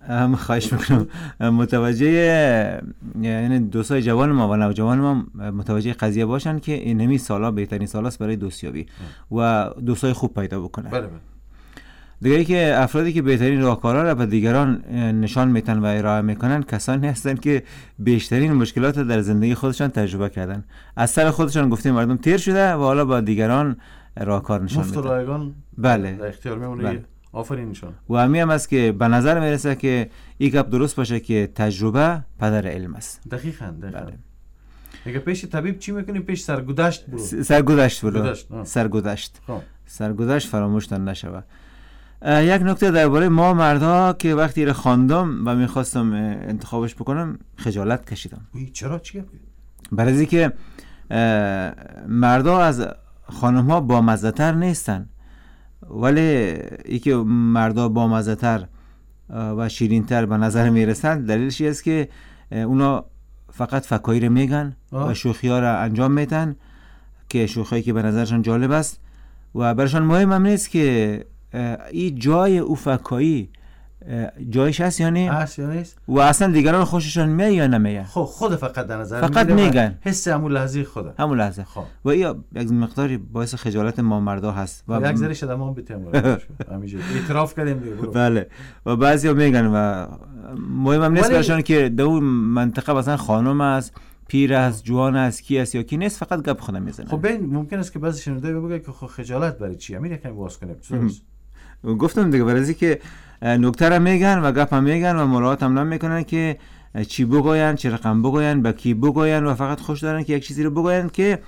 هم خواهش میکنم متوجه، یعنی دوستای جوان ما و نوجوان ما متوجه قضیه باشن که این نمی سالا بهترین سالاست برای دوستیابی و دوستای خوب پیدا بکنن. بله بله. دیگه که افرادی که بهترین راهکارها را به دیگران نشان میتن و ارائه میکنن کسانی هستن که بیشترین مشکلات در زندگی خودشان تجربه کردن، از سر خودشان گفتیم مردم تیر شده و حالا با دیگران راهکار نشان میدن. مفت رایگان بله در اختیار میمونه. بله. آفرینشون. و همین هم است که به نظر میرسه که این گپ درست باشه که تجربه پدر علم است. دقیقاً دقیقاً. بله. میگه پیش طبیب چی میکنی؟ پیش سرگذشت برو. سرگذشت برو. سرگذشت. سرگذشت فراموشتن نشود. یک نکته درباره ما مردا که وقتی را خواندم و میخواستم انتخابش بکنم خجالت کشیدم. چرا چیه؟ برای اینکه مردا از خانم ها با مزه‌تر نیستن، ولی ای که مردا با مزه‌تر و شیرین‌تر به نظر میرسن دلیلش است که اونا فقط فکایی رو میگن و شوخی ها رو انجام میدن که شوخی که به نظرشان جالب است و برشان مهم هم نیست که این جای او فکایی جایش هست یا نه هست یا نیست و اصلا دیگران خوششون میاد یا نمیاد. خب خود فقط در نظر فقط میگن حس همون لحظه خود همون لحظه خب. و این یک مقداری باعث خجالت ما مردا هست و یک ذره شدمون بتیم همینجوری اعتراف کردیم دیگه. بله و بعضیا میگن و مهم هم نیست برشان که در اون منطقه مثلا خانم است، پیر است، جوان است، کی است یا کی نیست، فقط گپ خودم میزنه. خب ببین ممکن است که بعضی شنونده بگه که خب خجالت برای چی؟ همین یکم واس کنیم. گفتم دیگه برای که نکته را میگن و گپ هم میگن و مراعات هم نمیکنن که چی بگوین، چه رقم بگوین، با کی بگوین و فقط خوش دارن که یک چیزی رو بگوین که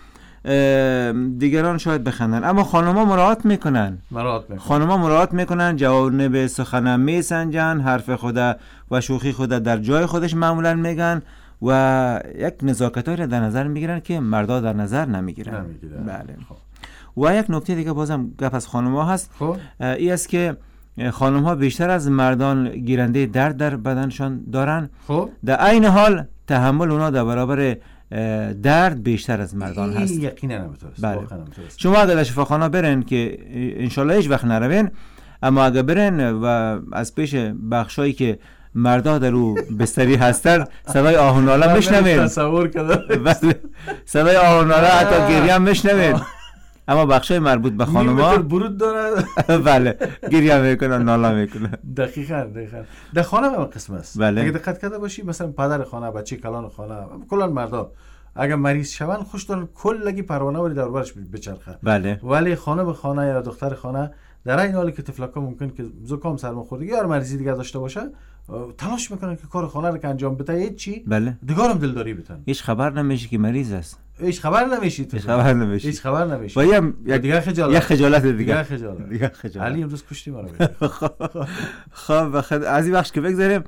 دیگران شاید بخندن. اما خانم‌ها مراعات میکنن. مراعات میکنن. خانم‌ها مراعات میکنن، جوانب سخن میسنجن، حرف خود و شوخی خود در جای خودش معمولا میگن و یک نزاکتایی را در نظر میگیرن که مردا در نظر نمیگیرن. نمیگیرن. بله. خب. و یک نکته دیگه بازم گپ از خانم‌ها هست. خب این است که خانم ها بیشتر از مردان گیرنده درد در بدنشان دارن. خب در عین حال تحمل اونا در برابر درد بیشتر از مردان هست. یقینا نمیتونست. بله. شما اگر در شفاخانه برین که انشالله هیچ وقت نروین، اما اگر برین و از پیش بخشایی که مردا در او بستری هستن صدای آه و ناله میشنوین. تصور کردم. بله. صدای آه و ناله حتی گریه هم میشنوین. اما بخشای مربوط به خانم‌ها برود داره. بله گریه میکنن، ناله میکنن. دقیقاً دقیقاً. در خانه هم قسم است. بله. اگه دقت کرده باشی مثلا پدر خانه، بچه کلان خانه، کلا مردا اگر مریض شون خوش دارن کلگی پروانه ولی دور برش بچرخه. بله. ولی خانم خانه یا دختر خانه در این حالی که طفلکا ممکن که زکام سرماخوردگی یا مریضی دیگه داشته باشه تلاش میکنن که کار خانه رو که انجام بده هیچ چی بله. دیگرم دلداری بتن. هیچ خبر نمیشه که مریض است. هیچ خبر نمیشه. هیچ خبر نمیشه. هیچ خبر نمیشه. و یا دیگه خجالت. یا خجالت دیگه. دیگه خجالت. دیگه خجالت. علی امروز کشتی ما رو. خب بخاطر از این بخش که بگذاریم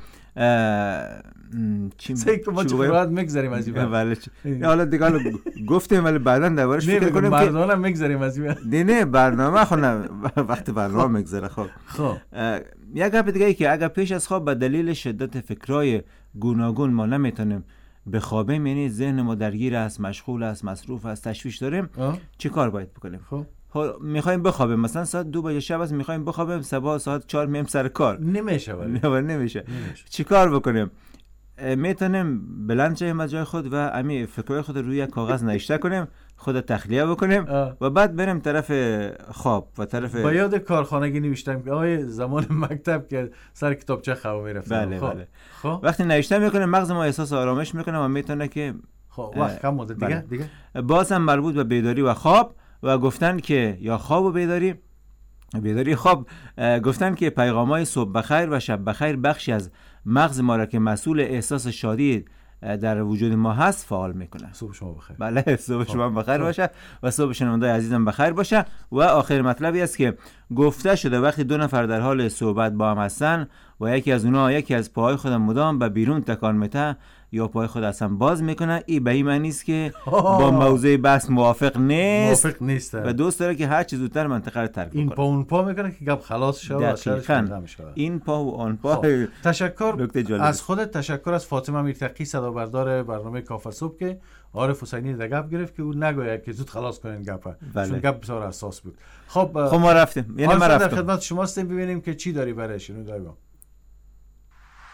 چی سیک ما چقدر میگذاریم از این بله حالا دیگه حالا گفتیم ولی بعداً دربارش فکر کنیم که مردانه میگذاریم از این نه نه برنامه خود وقت برنامه میگذره. خب خب یک گپ دیگه ای که اگر پیش از خواب به دلیل شدت فکرای گوناگون ما نمیتونیم بخوابیم، یعنی ذهن ما درگیر است، مشغول است، مصروف است، تشویش داریم، چه کار باید بکنیم؟ خب میخوایم بخوابیم مثلا ساعت دو بجه شب است، میخوایم بخوابیم صبح ساعت چهار میم سر کار نمیشه ولی نه نمیشه. چی کار بکنیم؟ میتونیم بلند شیم از جای خود و امی فکرهای خود روی یک کاغذ نوشته کنیم، خود تخلیه بکنیم آه. و بعد بریم طرف خواب و طرف با یاد کارخانگی نوشتم که آقای زمان مکتب که سر کتابچه خواب میرفتم. بله خب. بله. خب وقتی نوشته میکنیم مغز ما احساس آرامش میکنه و میتونه که خب وقت کم مدت دیگه دیگه باز هم مربوط به بیداری و خواب و گفتن که یا خواب و بیداری بیداری خواب گفتن که پیغام‌های صبح بخیر و شب بخیر بخشی از مغز ما را که مسئول احساس شادی در وجود ما هست فعال میکنه. صبح شما بخیر. بله صبح شما بخیر باشه و صبح شنوندای عزیزم بخیر باشه. و آخر مطلبی است که گفته شده وقتی دو نفر در حال صحبت با هم هستن و یکی از اونها یکی از پاهای خود مدام به بیرون تکان میده یا پای خود اصلا باز میکنه، این به این معنی است که با موضوع بحث موافق نیست موافق نیست و دوست داره که هر چه زودتر منطقه رو ترک این کنه. پا اون پا میکنه که گپ خلاص شه و دقیقاً این پا و آن پا. تشکر از خودت، تشکر از فاطمه میرتقی صدا بردار برنامه کافه صبح که عارف حسینی در گپ گرفت که اون نگوید که زود خلاص کنین گپ بله. چون گپ بسیار حساس بود. خب خب ما رفتیم، یعنی ما رفتیم در خدمت شما هستیم ببینیم که چی داری برای شنوندگان.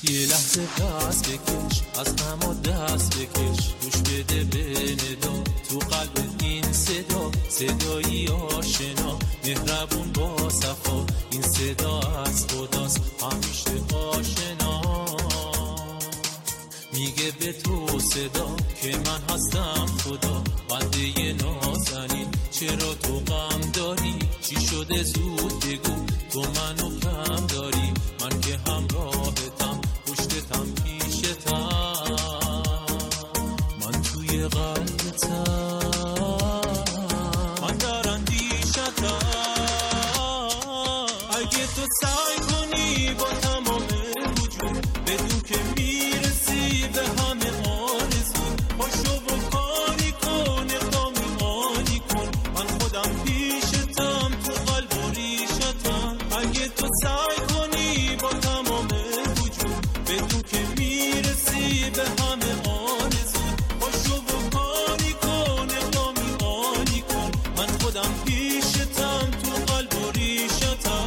یه لحظه دست بکش از غم دست بکش گوش بده به ندا تو قلب این صدا صدایی آشنا مهربون با صفا این صدا از خداست همیشه آشنا میگه به تو صدا که من هستم خدا بنده نازنین چرا تو غم داری چی شده زود بگو تو منو کم داری من که همراهتم پشتتم پیشتم من توی قلبتم من در اندیشتم اگه تو سعی کنی با تمام وجود بدون که میرسی به همه آرزو باشو و کاری کن اقدامی آنی کن من خودم پیشتم تو قلب و ریشتم اگه تو سعی کنی با تمام وجود بدون که میرسی به همه آرزو باشو و کاری کن اقدامی آنی کن من خودم پیشتم تو قلب و ریشتم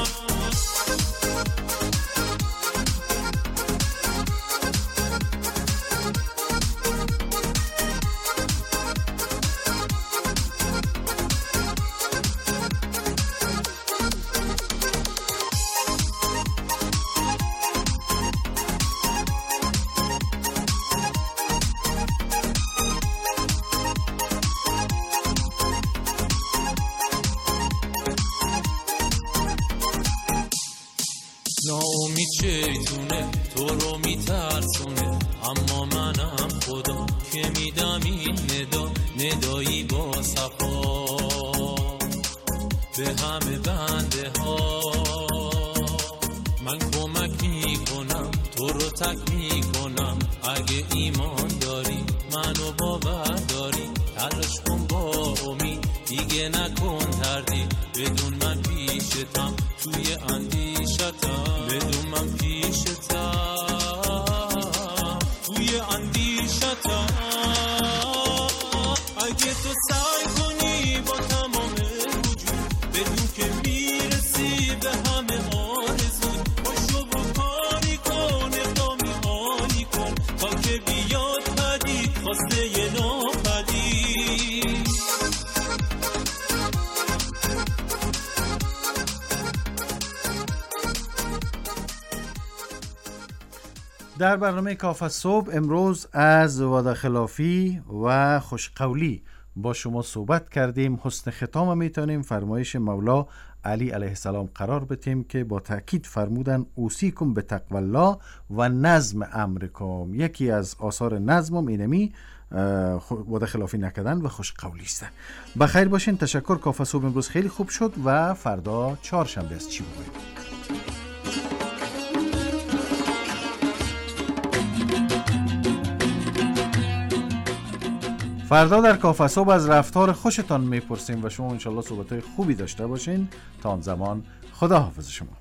ناامید شیطونه تو رو میترسونه اما منم خدا که میدم این ندا ندایی با صفا به همه بنده ها من کمک میکنم تو رو تک میکنم اگه ایمان داری منو باور داری تلاش کن با امید دیگه نکن تردید بدون من پیشتم توی اندیشتم بدون من پیشتم توی اندیشتم اگه تو سعی کنی با تمام وجود بدون که میرسی به همه آرزو باشو و کاری کن اقدامی آنی کن تا که بیاد پدید خواسته یه ناپدید در برنامه کافه صبح امروز از وعده خلافی و خوشقولی با شما صحبت کردیم. حسن ختام میتونیم فرمایش مولا علی علیه السلام قرار بدیم که با تأکید فرمودن اوصیکم به تقوی الله و نظم امرکم. یکی از آثار نظمم اینمی وعده خلافی نکردن و خوشقولی است. بخیر باشین. تشکر. کافه صبح امروز خیلی خوب شد و فردا چهارشنبه است. چی بگویم؟ فردا در کافه صبح از رفتار خوشتان میپرسیم و شما انشالله صحبتهای خوبی داشته باشین. تا آن زمان خدا حافظ شما.